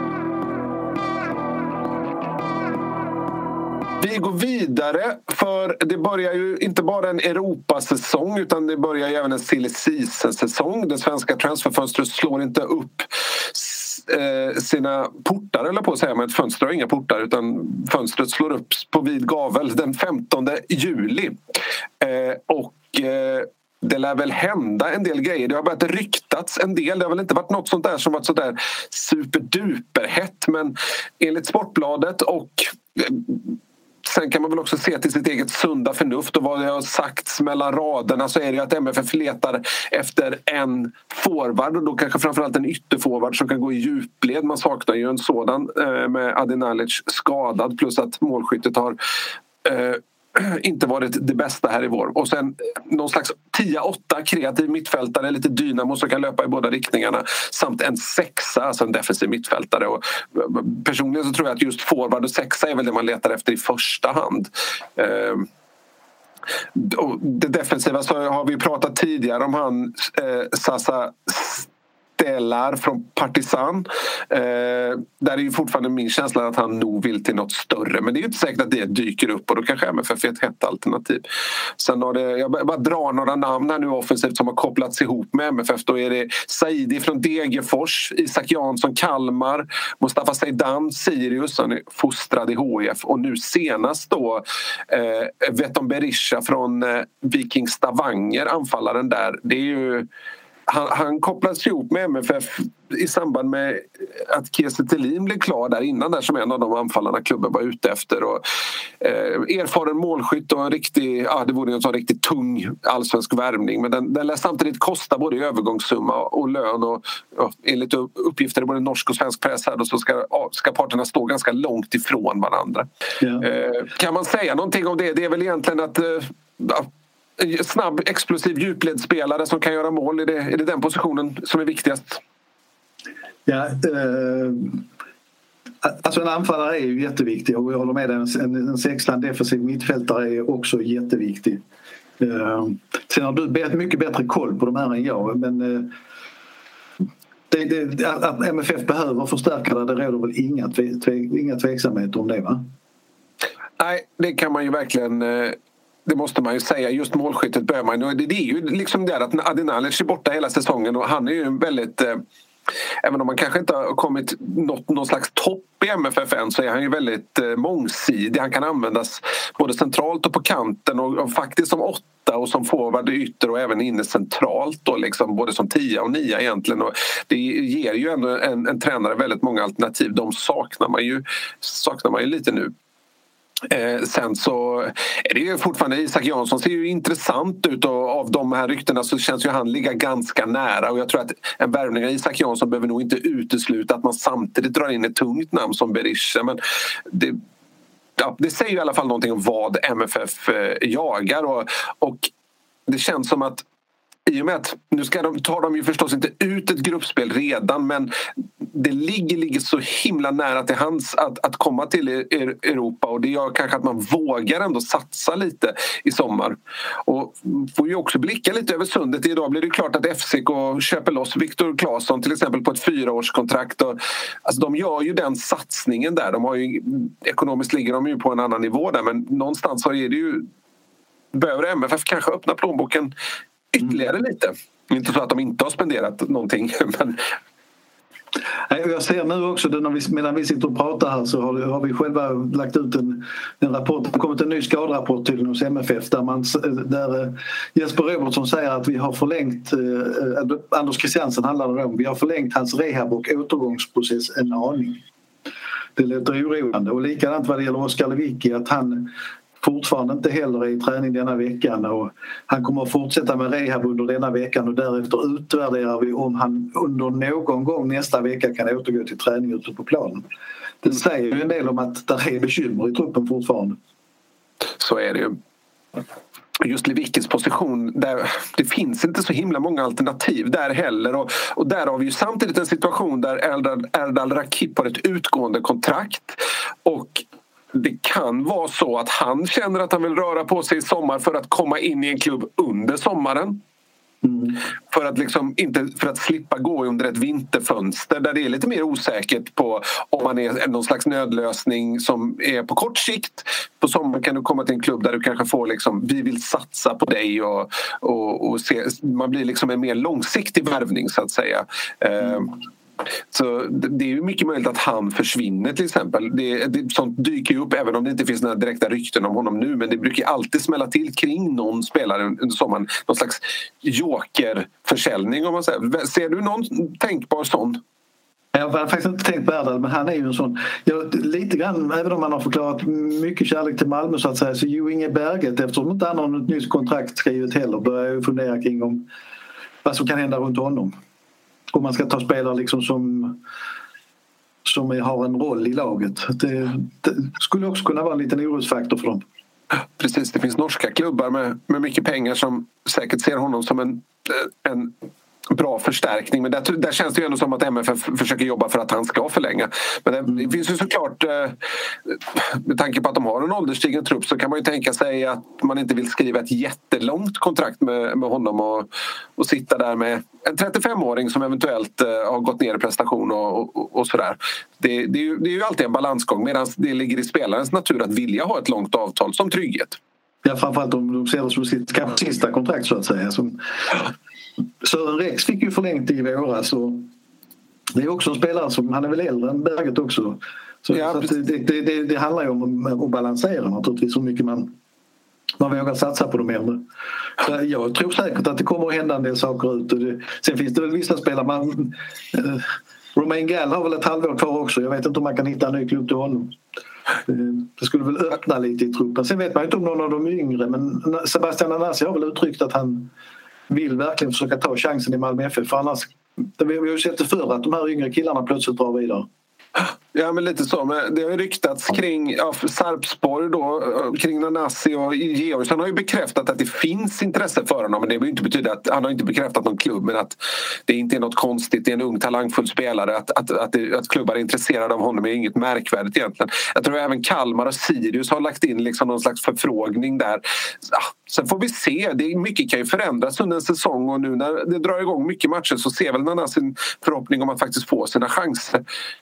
Vi går vidare, för det börjar ju inte bara en Europasäsong utan det börjar ju även en silly season-säsong. Det svenska transferfönstret slår inte upp sina portar, eller på att säga, men ett fönster har inga portar utan fönstret slår upp på vid gavel den 15 juli. Det lär väl hända en del grejer. Det har börjat ryktats en del. Det har väl inte varit något sånt där som varit sådär superduperhett, men enligt Sportbladet och sen kan man väl också se till sitt eget sunda förnuft och vad det har sagts mellan raderna, så är det ju att MFF letar efter en forward och då kanske framförallt en ytterforward som kan gå i djupled. Man saknar ju en sådan med Adi Nalic skadad, plus att målskyttet har inte varit det bästa här i vår. Och sen någon slags 10-8 kreativ mittfältare, lite dynamo som kan löpa i båda riktningarna, samt en sexa, alltså en defensiv mittfältare. Och personligen så tror jag att just forward och sexa är väl det man letar efter i första hand. Och det defensiva så har vi pratat tidigare om han Sasa Stellar från Partizan. Där är ju fortfarande min känsla att han nog vill till något större, men det är ju inte säkert att det dyker upp och då kanske MFF är ett hett alternativ. Sen har jag bara drar några namn här nu offensivt som har kopplats ihop med MFF. Då är det Saidi från Degerfors, Isak Jansson Kalmar, Mustafa Seidan Sirius, han är fostrad i HIF, och nu senast då Veton Berisha från Viking Stavanger, anfallaren där. Det är ju han kopplas ihop med MFF i samband med att Kiese Thelin blev klar där innan, där som en av de anfallarna klubben var ute efter. Och, erfaren målskytt och en riktig, det vore en sån riktigt tung allsvensk värvning, men den lär samtidigt kosta både övergångssumma och lön, och enligt uppgifter i både norsk och svensk press här då, så ska parterna stå ganska långt ifrån varandra. Ja. Kan man säga någonting om det? Det är väl egentligen att snabb, explosiv djupledsspelare som kan göra mål. Är det den positionen som är viktigast? Ja, alltså en anfallare är ju jätteviktig, och jag håller med, en sexland defensiv mittfältare är också jätteviktig. Sen har du mycket bättre koll på de här än jag, men att MFF behöver förstärka det råder väl inga tveksamheter om det, va? Nej, det kan man ju verkligen... Det måste man ju säga. Just målskyttet bör man. Det är ju liksom det att Adi Nalic är borta hela säsongen, och han är ju en väldigt även om man kanske inte har kommit någon slags topp i MFF än, så är han ju väldigt mångsidig. Han kan användas både centralt och på kanten och faktiskt som 8 och som forward ytter och även inne centralt då, liksom, både som 10 och 9 egentligen. Och det ger ju ändå en tränare väldigt många alternativ. De saknar man ju lite nu. Sen så är det ju fortfarande Isak Jansson ser ju intressant ut, och av de här ryktena så känns ju han ligga ganska nära, och jag tror att en värvning av Isak Jansson behöver nog inte utesluta att man samtidigt drar in ett tungt namn som Berisha, men det säger ju i alla fall någonting om vad MFF jagar, och det känns som att i och med att nu tar de ju förstås inte ut ett gruppspel redan, men det ligger så himla nära till hands att komma till Europa, och det gör kanske att man vågar ändå satsa lite i sommar. Och får ju också blicka lite över sundet. Idag blir det klart att FCK köper loss Viktor Claesson till exempel på ett 4-årskontrakt. Alltså de gör ju den satsningen där. De har ju, ekonomiskt ligger de ju på en annan nivå där, men någonstans så är det ju, behöver MFF kanske öppna plånboken ytterligare lite. Inte så att de inte har spenderat någonting, men... Jag ser nu också, medan vi sitter och pratar här, så har vi själva lagt ut en rapport. Det har kommit en ny skaderapport till hos MFF där Jesper Robertsson säger att vi har förlängt, Anders Christiansen handlar det om, vi har förlängt hans rehab- och återgångsprocess en aning. Det låter oroande. Och likadant vad det gäller Oskar Lewicki, att han fortfarande inte heller är i träning denna veckan, och han kommer att fortsätta med rehab under denna veckan, och därefter utvärderar vi om han under någon gång nästa vecka kan återgå till träning ute på planen. Det säger ju en del om att det är bekymmer i truppen fortfarande. Så är det ju. Just Lewickis position, det finns inte så himla många alternativ där heller, och där har vi ju samtidigt en situation där Erdal Rakip har ett utgående kontrakt, och det kan vara så att han känner att han vill röra på sig i sommar för att komma in i en klubb under sommaren. För att slippa gå under ett vinterfönster där det är lite mer osäkert på om man är någon slags nödlösning som är på kort sikt. På sommaren kan du komma till en klubb där du kanske får vi vill satsa på dig, och man blir liksom en mer långsiktig värvning så att säga. Så det är ju mycket möjligt att han försvinner till exempel. Sånt dyker ju upp även om det inte finns några direkta rykten om honom nu, men det brukar alltid smälla till kring någon spelare under sommaren. Någon slags jokerförsäljning om man säger. Ser du någon tänkbar sån? Jag har faktiskt inte tänkt på Erdal, men han är ju en sån. Lite grann, även om man har förklarat mycket kärlek till Malmö så att säga, så ju Inge Berget, eftersom inte han har något nytt kontrakt skrivet heller, börjar jag fundera kring om vad som kan hända runt honom. Om man ska ta spelare liksom som har en roll i laget. Det skulle också kunna vara en liten orosfaktor för dem. Precis, det finns norska klubbar med mycket pengar som säkert ser honom som en bra förstärkning, men där känns det ju ändå som att MFF försöker jobba för att han ska förlänga. Men det finns ju såklart, med tanke på att de har en ålderstigen trupp, så kan man ju tänka sig att man inte vill skriva ett jättelångt kontrakt med honom och sitta där med en 35-åring som eventuellt har gått ner i prestation och sådär. Det är ju alltid en balansgång, medan det ligger i spelarens natur att vilja ha ett långt avtal som trygghet. Ja, framförallt om de ser det som sitt sista kontrakt så att säga. Sören Rex fick ju förlängt i våras, och det är också en spelare som, han är väl äldre än Berget också. Så det handlar ju om att balansera naturligtvis hur mycket man vågar satsa på de äldre. Så jag tror säkert att det kommer att hända en del saker ut. Sen finns det väl vissa spelare. Romain Gall har väl ett halvår kvar också. Jag vet inte om man kan hitta en ny klubb till honom. Det skulle väl öppna lite i truppen. Sen vet man inte om någon av de yngre, men Sebastian Anasi har väl uttryckt att han vill verkligen försöka ta chansen i Malmö FF. För annars, vi har ju sett det förr att de här yngre killarna plötsligt drar vidare. Ja, men lite så. Men det har ju ryktats kring Sarpsborg då, kring Nanasi, och Georgsson har ju bekräftat att det finns intresse för honom, men det vill inte betyda att han har inte bekräftat någon klubb, men att det inte är något konstigt. Det är en ung talangfull spelare, att klubbar är intresserade av honom är inget märkvärdigt egentligen. Jag tror även Kalmar och Sirius har lagt in liksom någon slags förfrågning där. Sen får vi se, mycket kan ju förändras under en säsong, och nu när det drar igång mycket matcher så ser väl Nanasi en förhoppning om att faktiskt få sina chanser.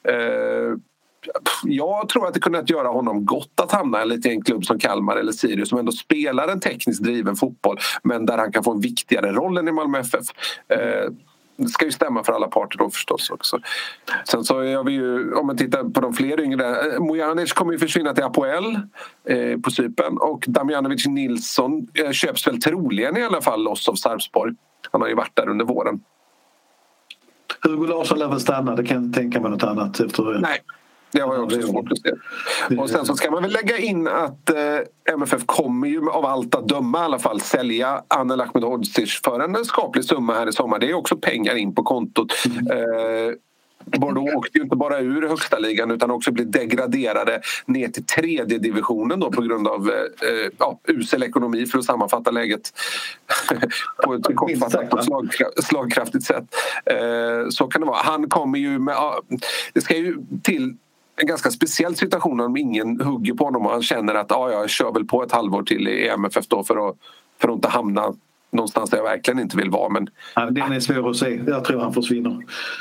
Jag tror att det kunde göra honom gott att hamna lite i en klubb som Kalmar eller Sirius, som ändå spelar en tekniskt driven fotboll, men där han kan få en viktigare roll än i Malmö FF. det ska ju stämma för alla parter då förstås också. Sen så har vi ju, om man tittar på de fler yngre, Mojanic kommer ju försvinna till Apoel på Cypern, och Damjanovic Nilsson köps väl troligen i alla fall loss av Sarpsborg. Han har ju varit där under våren. Hugo Larsson lär väl stanna, det kan jag inte tänka mig något annat efter. Nej, det har jag också svårt att se. Och sen så ska man väl lägga in att MFF kommer ju av allt att döma i alla fall sälja Anel Ahmedhodzic för en skaplig summa här i sommar. Det är också pengar in på kontot. Bordeaux åkte ju inte bara ur högsta ligan utan också blev degraderade ner till 3:e divisionen då på grund av usel ekonomi, för att sammanfatta läget på ett kortfattat och slagkraftigt sätt. Så kan det vara. Han kommer ju med, det ska ju till en ganska speciell situation om ingen hugger på honom och han känner att jag kör väl på ett halvår till i MFF då för att inte hamna någonstans där jag verkligen inte vill vara. Men den är svår att se. Jag tror han försvinner.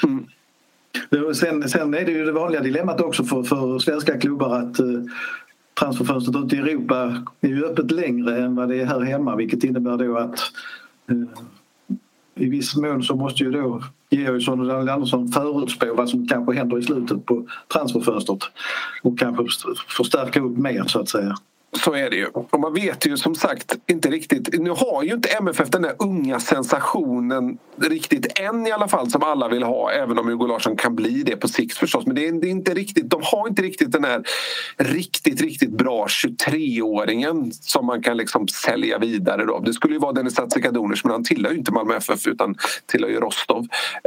Sen är det ju det vanliga dilemmat också för svenska klubbar att transferfönstret ute i Europa är ju öppet längre än vad det är här hemma, vilket innebär då att i viss mån så måste ju då Georgsson och Daniel Andersson förutspå vad som kanske händer i slutet på transferfönstret och kanske förstärka upp mer så att säga. Så är det ju. Och man vet ju som sagt inte riktigt. Nu har ju inte MFF den där unga sensationen riktigt än i alla fall som alla vill ha, även om Hugo Larsson kan bli det på sikt förstås. Men det är inte riktigt, de har inte riktigt den här riktigt bra 23-åringen som man kan liksom sälja vidare då. Det skulle ju vara Dennis Tsatsigadunic, men han tillhör ju inte Malmö FF utan tillhör ju Rostov.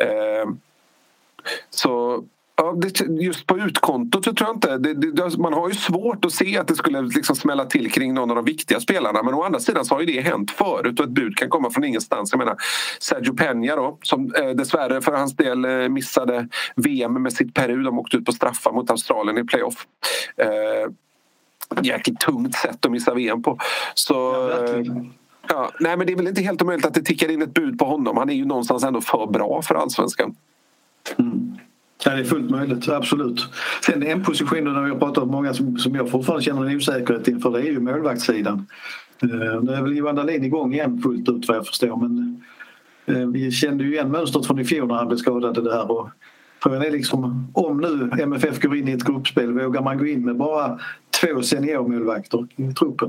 Så just på utkontot så tror jag inte man har ju svårt att se att det skulle liksom smälla till kring någon av de viktiga spelarna, men å andra sidan så har ju det hänt förut och ett bud kan komma från ingenstans. Jag menar Sergio Peña då, som dessvärre för hans del missade VM med sitt Peru. De åkte ut på straffar mot Australien i playoff. Jäkligt tungt sätt att missa VM på. Så nej, men det är väl inte helt omöjligt att det tickar in ett bud på honom. Han är ju någonstans ändå för bra för Allsvenskan. Ja, det är fullt möjligt, absolut. Sen en position när vi har pratat om många som jag fortfarande känner en osäkerhet inför, det är ju målvaktssidan. Nu är väl Johan Dahlin igång igen fullt ut vad jag förstår, men vi kände ju igen mönstret från i fjol när han blev skadad det här, och frågan är liksom om nu MFF går in i ett gruppspel, vågar man gå in med bara 2 seniormålvakter i truppen?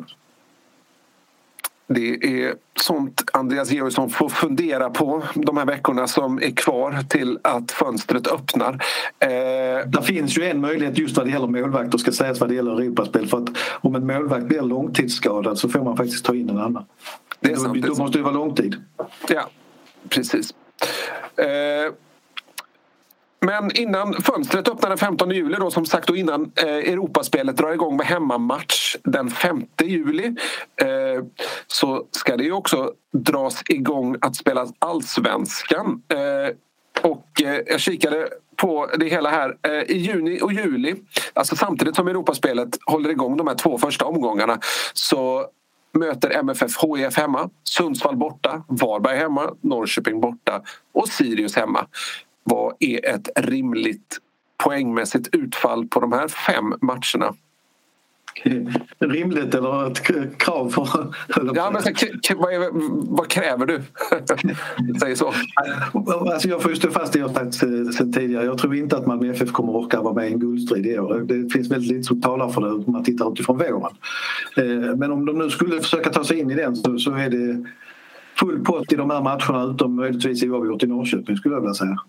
Det är sånt Andreas Georgsson får fundera på de här veckorna som är kvar till att fönstret öppnar. Det finns ju en möjlighet just vad det gäller målvakter, ska sägas vad det gäller Europaspel, för att om en målvakt blir långtidsskadad så får man faktiskt ta in en annan. Det är sant, då måste det vara långtid. Ja, precis. Men innan fönstret öppnar den 15 juli då, som sagt, och innan Europaspelet drar igång med hemmamatch den 5 juli så ska det ju också dras igång att spela Allsvenskan. Och jag kikade på det hela här i juni och juli, alltså samtidigt som Europaspelet håller igång de här 2 första omgångarna, så möter MFF HIF hemma, Sundsvall borta, Varberg hemma, Norrköping borta och Sirius hemma. Vad är ett rimligt poängmässigt utfall på de här 5 matcherna? Rimligt eller ett krav för... Ja, men vad kräver du? Säg så. Alltså jag får ju stå fast i det jag sagt sen tidigare. Jag tror inte att Malmö FF kommer orka vara med i en guldstrid i år. Det finns väldigt lite som talar för det om man tittar utifrån våren. Men om de nu skulle försöka ta sig in i den så är det full pott i de här matcherna, utom möjligtvis oavgjort i Norrköping, skulle jag vilja säga.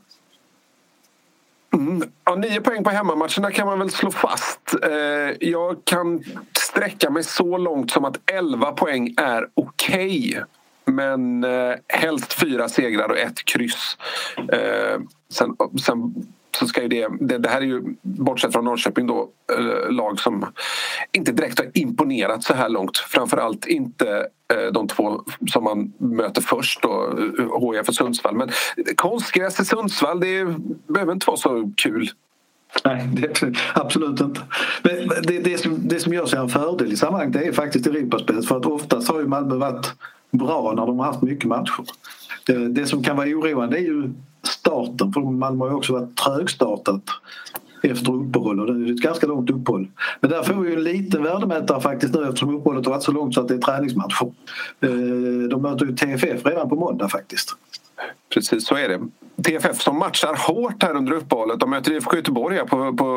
9 poäng på hemmamatcherna kan man väl slå fast. Jag kan sträcka mig så långt som att 11 poäng är okej. Men helst 4 segrar och 1 kryss. Sen så ska ju det här är ju, bortsett från Norrköping då, lag som inte direkt har imponerat så här långt. Framförallt inte de 2 som man möter först då, HIF och Sundsvall. Men konstgräs i Sundsvall, det behöver inte vara så kul. Nej, absolut inte. Men det som jag ser en fördel i sammanhanget, det är faktiskt Europaspelet, för att oftast har ju Malmö varit bra när de har haft mycket matcher. Det som kan vara oroande är ju starten, för Malmö har ju också varit trögstartat efter uppehåll, och det är ett ganska långt uppehåll. Men där får vi ju en liten värdemätare faktiskt nu, eftersom uppehållet har varit så långt så att det är träningsmatcher. De möter ju TFF redan på måndag faktiskt. Precis, så är det. TFF som matchar hårt här under uppehållet. De möter IFK Göteborg här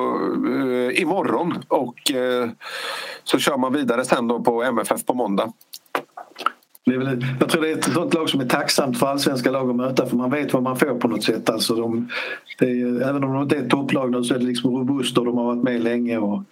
imorgon och så kör man vidare sen då på MFF på måndag. Jag tror det är ett sånt lag som är tacksamt för allsvenska lag att möta, för man vet vad man får på något sätt. Alltså även om de inte är ett topplag nu så är det liksom robust och de har varit med länge och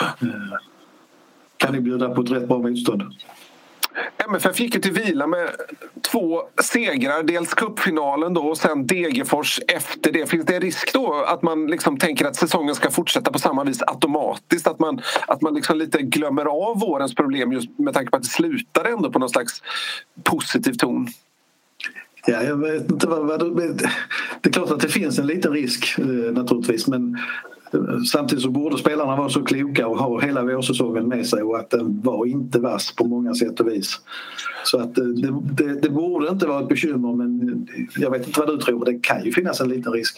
kan ju bjuda på ett rätt bra motstånd. MFF gick ju till vila med 2 segrar, dels cupfinalen då och sen Degerfors efter det. Finns det risk då att man liksom tänker att säsongen ska fortsätta på samma vis automatiskt? Att man liksom lite glömmer av vårens problem just med tanke på att det slutar ändå på någon slags positiv ton? Ja, jag vet inte det är klart att det finns en liten risk naturligtvis, men samtidigt så borde spelarna vara så kloka och ha hela vårsäsongen med sig, och att den var inte vass på många sätt och vis. Så att det borde inte vara ett bekymmer, men jag vet inte vad du tror, men det kan ju finnas en liten risk.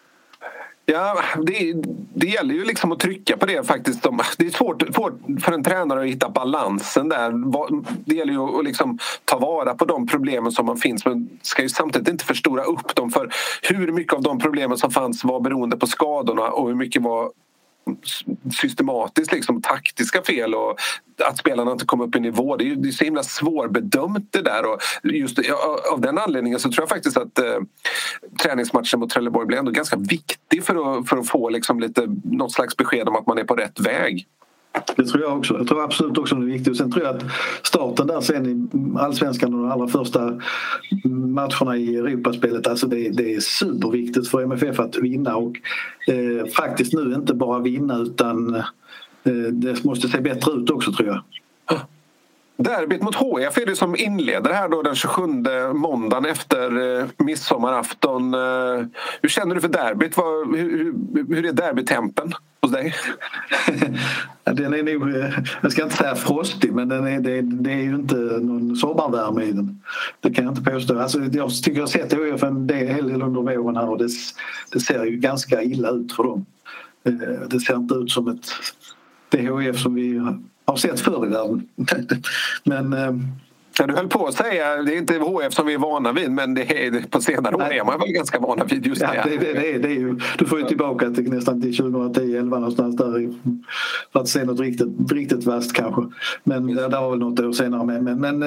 Ja, det gäller ju liksom att trycka på det faktiskt. Det är svårt för en tränare att hitta balansen där. Det gäller ju att liksom ta vara på de problemen som man finns, men ska ju samtidigt inte förstora upp dem, för hur mycket av de problemen som fanns var beroende på skadorna och hur mycket var systematiskt liksom taktiska fel och att spelarna inte kom upp i nivå. Det är så himla svårbedömt det där, och just av den anledningen så tror jag faktiskt att träningsmatchen mot Trelleborg blir ändå ganska viktig för att få liksom något slags besked om att man är på rätt väg. Det tror jag också. Jag tror absolut också att det är viktigt. Och sen tror jag att starten där sen i allsvenskan och de allra första matcherna i Europaspelet, alltså det är superviktigt för MFF att vinna, och faktiskt nu inte bara vinna utan det måste se bättre ut också, tror jag. Derbyt mot HF är det som inleder här då den 27 måndagen efter midsommarafton. Hur känner du för derbyt? Hur är derbytempen hos dig? Den är nog, jag ska inte säga frostig, men det är ju inte någon sommarvärme i den. Det kan jag inte påstå. Alltså, jag tycker jag har sett HF en del under våren här, och det ser ju ganska illa ut för dem. Det ser inte ut som det HF som vi har sett förr i världen. Men du höll på att säga, det är inte HF som vi är vana vid, men det är, på senare år är man väl ganska vana vid just det. Det är ju, du får ju tillbaka till nästan till 2010-11 någonstans där för att se något riktigt värst kanske. Men det var väl något år senare med. Men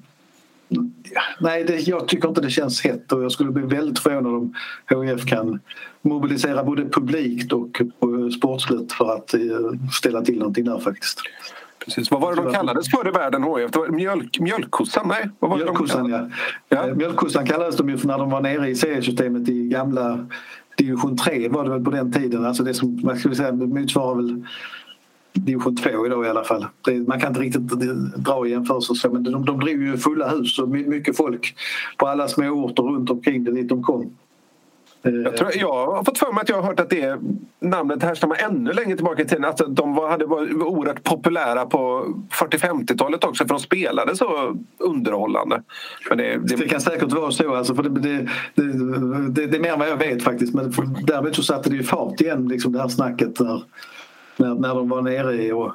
nej, jag tycker inte det känns hett, och jag skulle bli väldigt förvånad om HF kan mobilisera både publikt och sportsligt för att ställa till någonting där faktiskt. Precis. Vad var det de kallades förr i världen, HF? Det var mjölkkossan, nej? Mjölkkossan, ja. Mjölkkossan kallades de ju för när de var nere i seriesystemet i gamla division 3 var det väl på den tiden. Alltså det som man skulle säga motsvarar väl division 2 idag i alla fall. Man kan inte riktigt dra i jämförelse så, men de drog ju fulla hus och mycket folk på alla små orter runt omkring det dit de kom. Jag har fått för mig att jag har hört att det namnet härstammar ännu längre tillbaka i tiden. Att de hade varit oerhört populära på 40-50-talet också, för de spelade så underhållande. Men det kan säkert vara så, alltså, för det är mer än vad jag vet faktiskt. Men därmed så satte det ju fart igen, liksom det här snacket när de var nere i och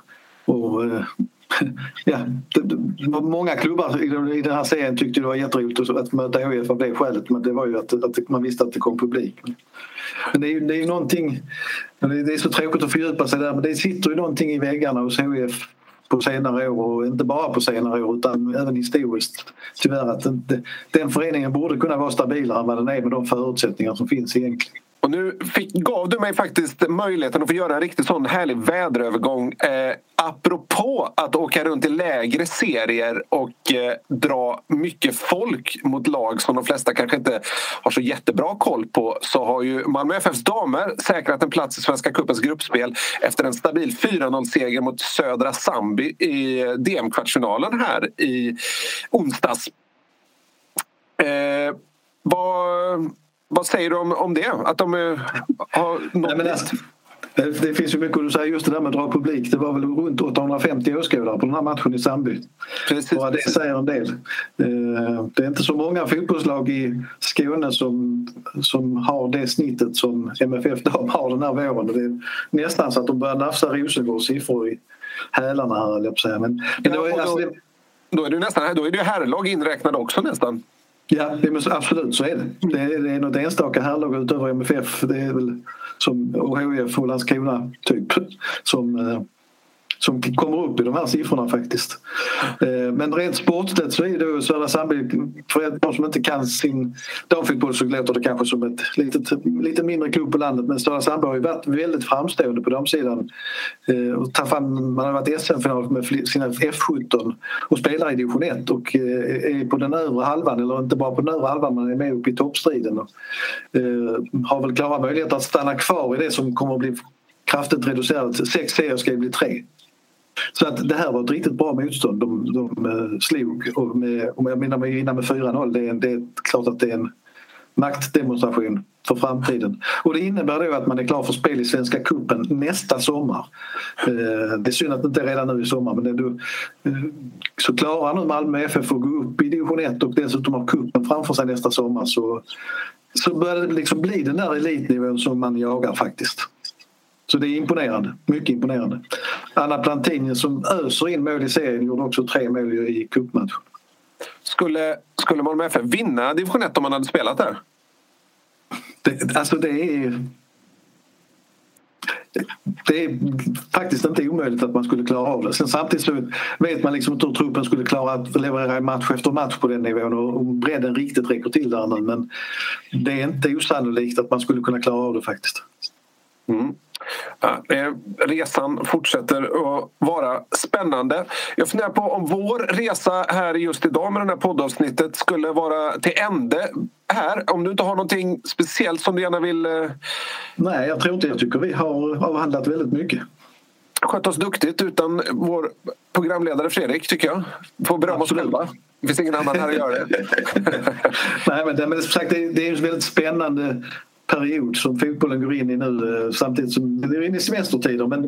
ja, det var många klubbar i den här serien tyckte det var jätteroligt att möta HF av det skälet, men det var ju att man visste att det kom publik. Men det är ju någonting, det är så tråkigt att fördjupa sig där, men det sitter ju någonting i väggarna hos HF på senare år, och inte bara på senare år utan även historiskt tyvärr, att den föreningen borde kunna vara stabilare än vad den är med de förutsättningar som finns egentligen. Och nu gav du mig faktiskt möjligheten att få göra en riktigt sån härlig väderövergång apropå att åka runt i lägre serier och dra mycket folk mot lag som de flesta kanske inte har så jättebra koll på, så har ju Malmö FFs damer säkrat en plats i Svenska cupens gruppspel efter en stabil 4-0-seger mot Södra Sambi i DM-kvartsfinalen här i onsdags. Vad säger du om det? Att de har nått det finns ju mycket att säga just det där med att dra publik. Det var väl runt 850 åskådare på den här matchen i Sandby. Precis. Och det säger en del. Det är inte så många fotbollslag i Skåne som har det snittet som MFF har den här våren. Det är nästan så att de börjar nafsa Rosengårds siffror i hälarna här, eller jag säga. Men det var ju då är det nästan, då är det herrlag inräknade också nästan. Ja, absolut så är det. Det är något enstaka härlag utöver MFF. Det är väl som HIF och Landskrona typ som kommer upp i de här siffrorna faktiskt. Men rent sportsligt så är det ju Södra Sandby, för de som inte kan sin damfotboll så låter det kanske som ett lite mindre klubb på landet, men Södra Sandby har ju varit väldigt framstående på damsidan. Man har varit SM-final med sina F17 och spelar i division 1 och är på den övre halvan, eller inte bara på den övre halvan, man är med upp i toppstriden och har väl klara möjligheter att stanna kvar i det som kommer att bli kraftigt reducerat. 6 serier ska bli 3. Så att det här var ett riktigt bra motstånd. De slog och om jag minns mig innan med 4-0, det är klart att det är en maktdemonstration för framtiden. Och det innebär då att man är klar för spel i Svenska cupen nästa sommar. Det är synd att det inte är redan nu i sommar, men så klarar nu Malmö FF att gå upp i division 1 och dessutom har cupen framför sig nästa sommar, så börjar det liksom bli den där elitnivån som man jagar faktiskt. Så det är imponerande, mycket imponerande. Anna Plantini som öser in mål i serien gjorde också 3 mål i cupmatchen. Skulle Malmö FF vinna division 1 om man hade spelat där? Det är faktiskt inte omöjligt att man skulle klara av det. Sen samtidigt så vet man liksom inte hur truppen skulle klara att leverera match efter match på den nivån och bredden riktigt räcker till där nu. Men det är inte osannolikt att man skulle kunna klara av det faktiskt. Mm. Ja, resan fortsätter att vara spännande. Jag funderar på om vår resa här just idag med det här poddavsnittet skulle vara till ände här. Om du inte har någonting speciellt som du gärna vill... Nej, jag tror inte. Jag tycker vi har avhandlat väldigt mycket. Sköt oss duktigt utan vår programledare Fredrik, tycker jag. Får berömma oss själva. Det finns ingen annan här att göra det. Nej, men som sagt, det är en väldigt spännande period som fotbollen går in i nu, samtidigt som det är in i semestertider, men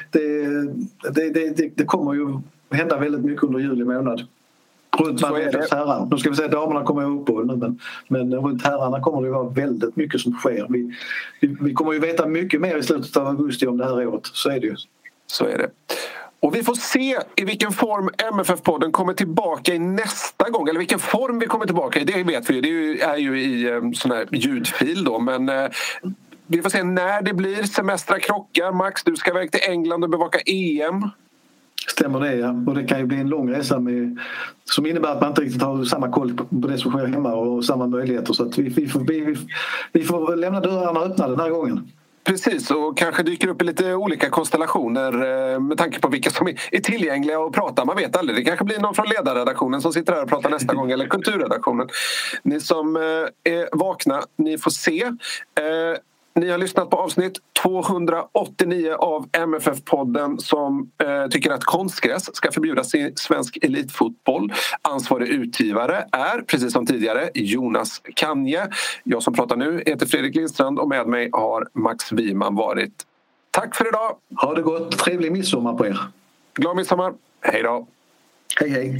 det kommer ju hända väldigt mycket under juli månad. Runt herrarna. Nu ska vi säga att damerna kommer i uppehåll nu, men runt herrarna kommer det vara väldigt mycket som sker. Vi kommer ju veta mycket mer i slutet av augusti om det här året, så är det ju. Så är det. Och vi får se i vilken form MFF-podden kommer tillbaka i nästa gång. Eller vilken form vi kommer tillbaka i, det vet vi. Det är ju i sån här ljudfil då. Men vi får se när det blir. Semestrar krockar. Max, du ska iväg till England och bevaka EM. Stämmer det, ja. Och det kan ju bli en lång resa som innebär att man inte riktigt har samma koll på det som sker hemma och samma möjligheter. Så att vi får lämna dörrarna öppna den här gången. Precis, och kanske dyker upp i lite olika konstellationer med tanke på vilka som är tillgängliga och prata. Man vet aldrig, det kanske blir någon från ledarredaktionen som sitter här och pratar nästa gång, eller kulturredaktionen. Ni som är vakna, ni får se. Ni har lyssnat på avsnitt 289 av MFF-podden som tycker att konstgräs ska förbjudas i svensk elitfotboll. Ansvarig utgivare är, precis som tidigare, Jonas Kanje. Jag som pratar nu heter Fredrik Lindstrand och med mig har Max Wiman varit. Tack för idag! Ha det gott! Trevlig midsommar på er! Glad midsommar! Hej då! Hej hej!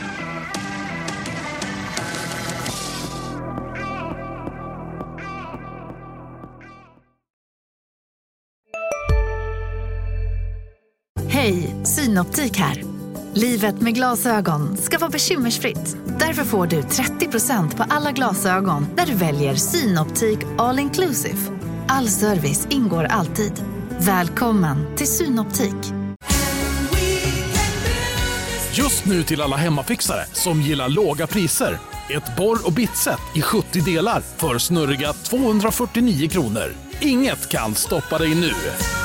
Hej, Synoptik här. Livet med glasögon ska vara bekymmersfritt. Därför får du 30% på alla glasögon när du väljer Synoptik All Inclusive. All service ingår alltid. Välkommen till Synoptik. Just nu till alla hemmafixare som gillar låga priser. Ett borr- och bitset i 70 delar för snurriga 249 kronor. Inget kan stoppa dig nu.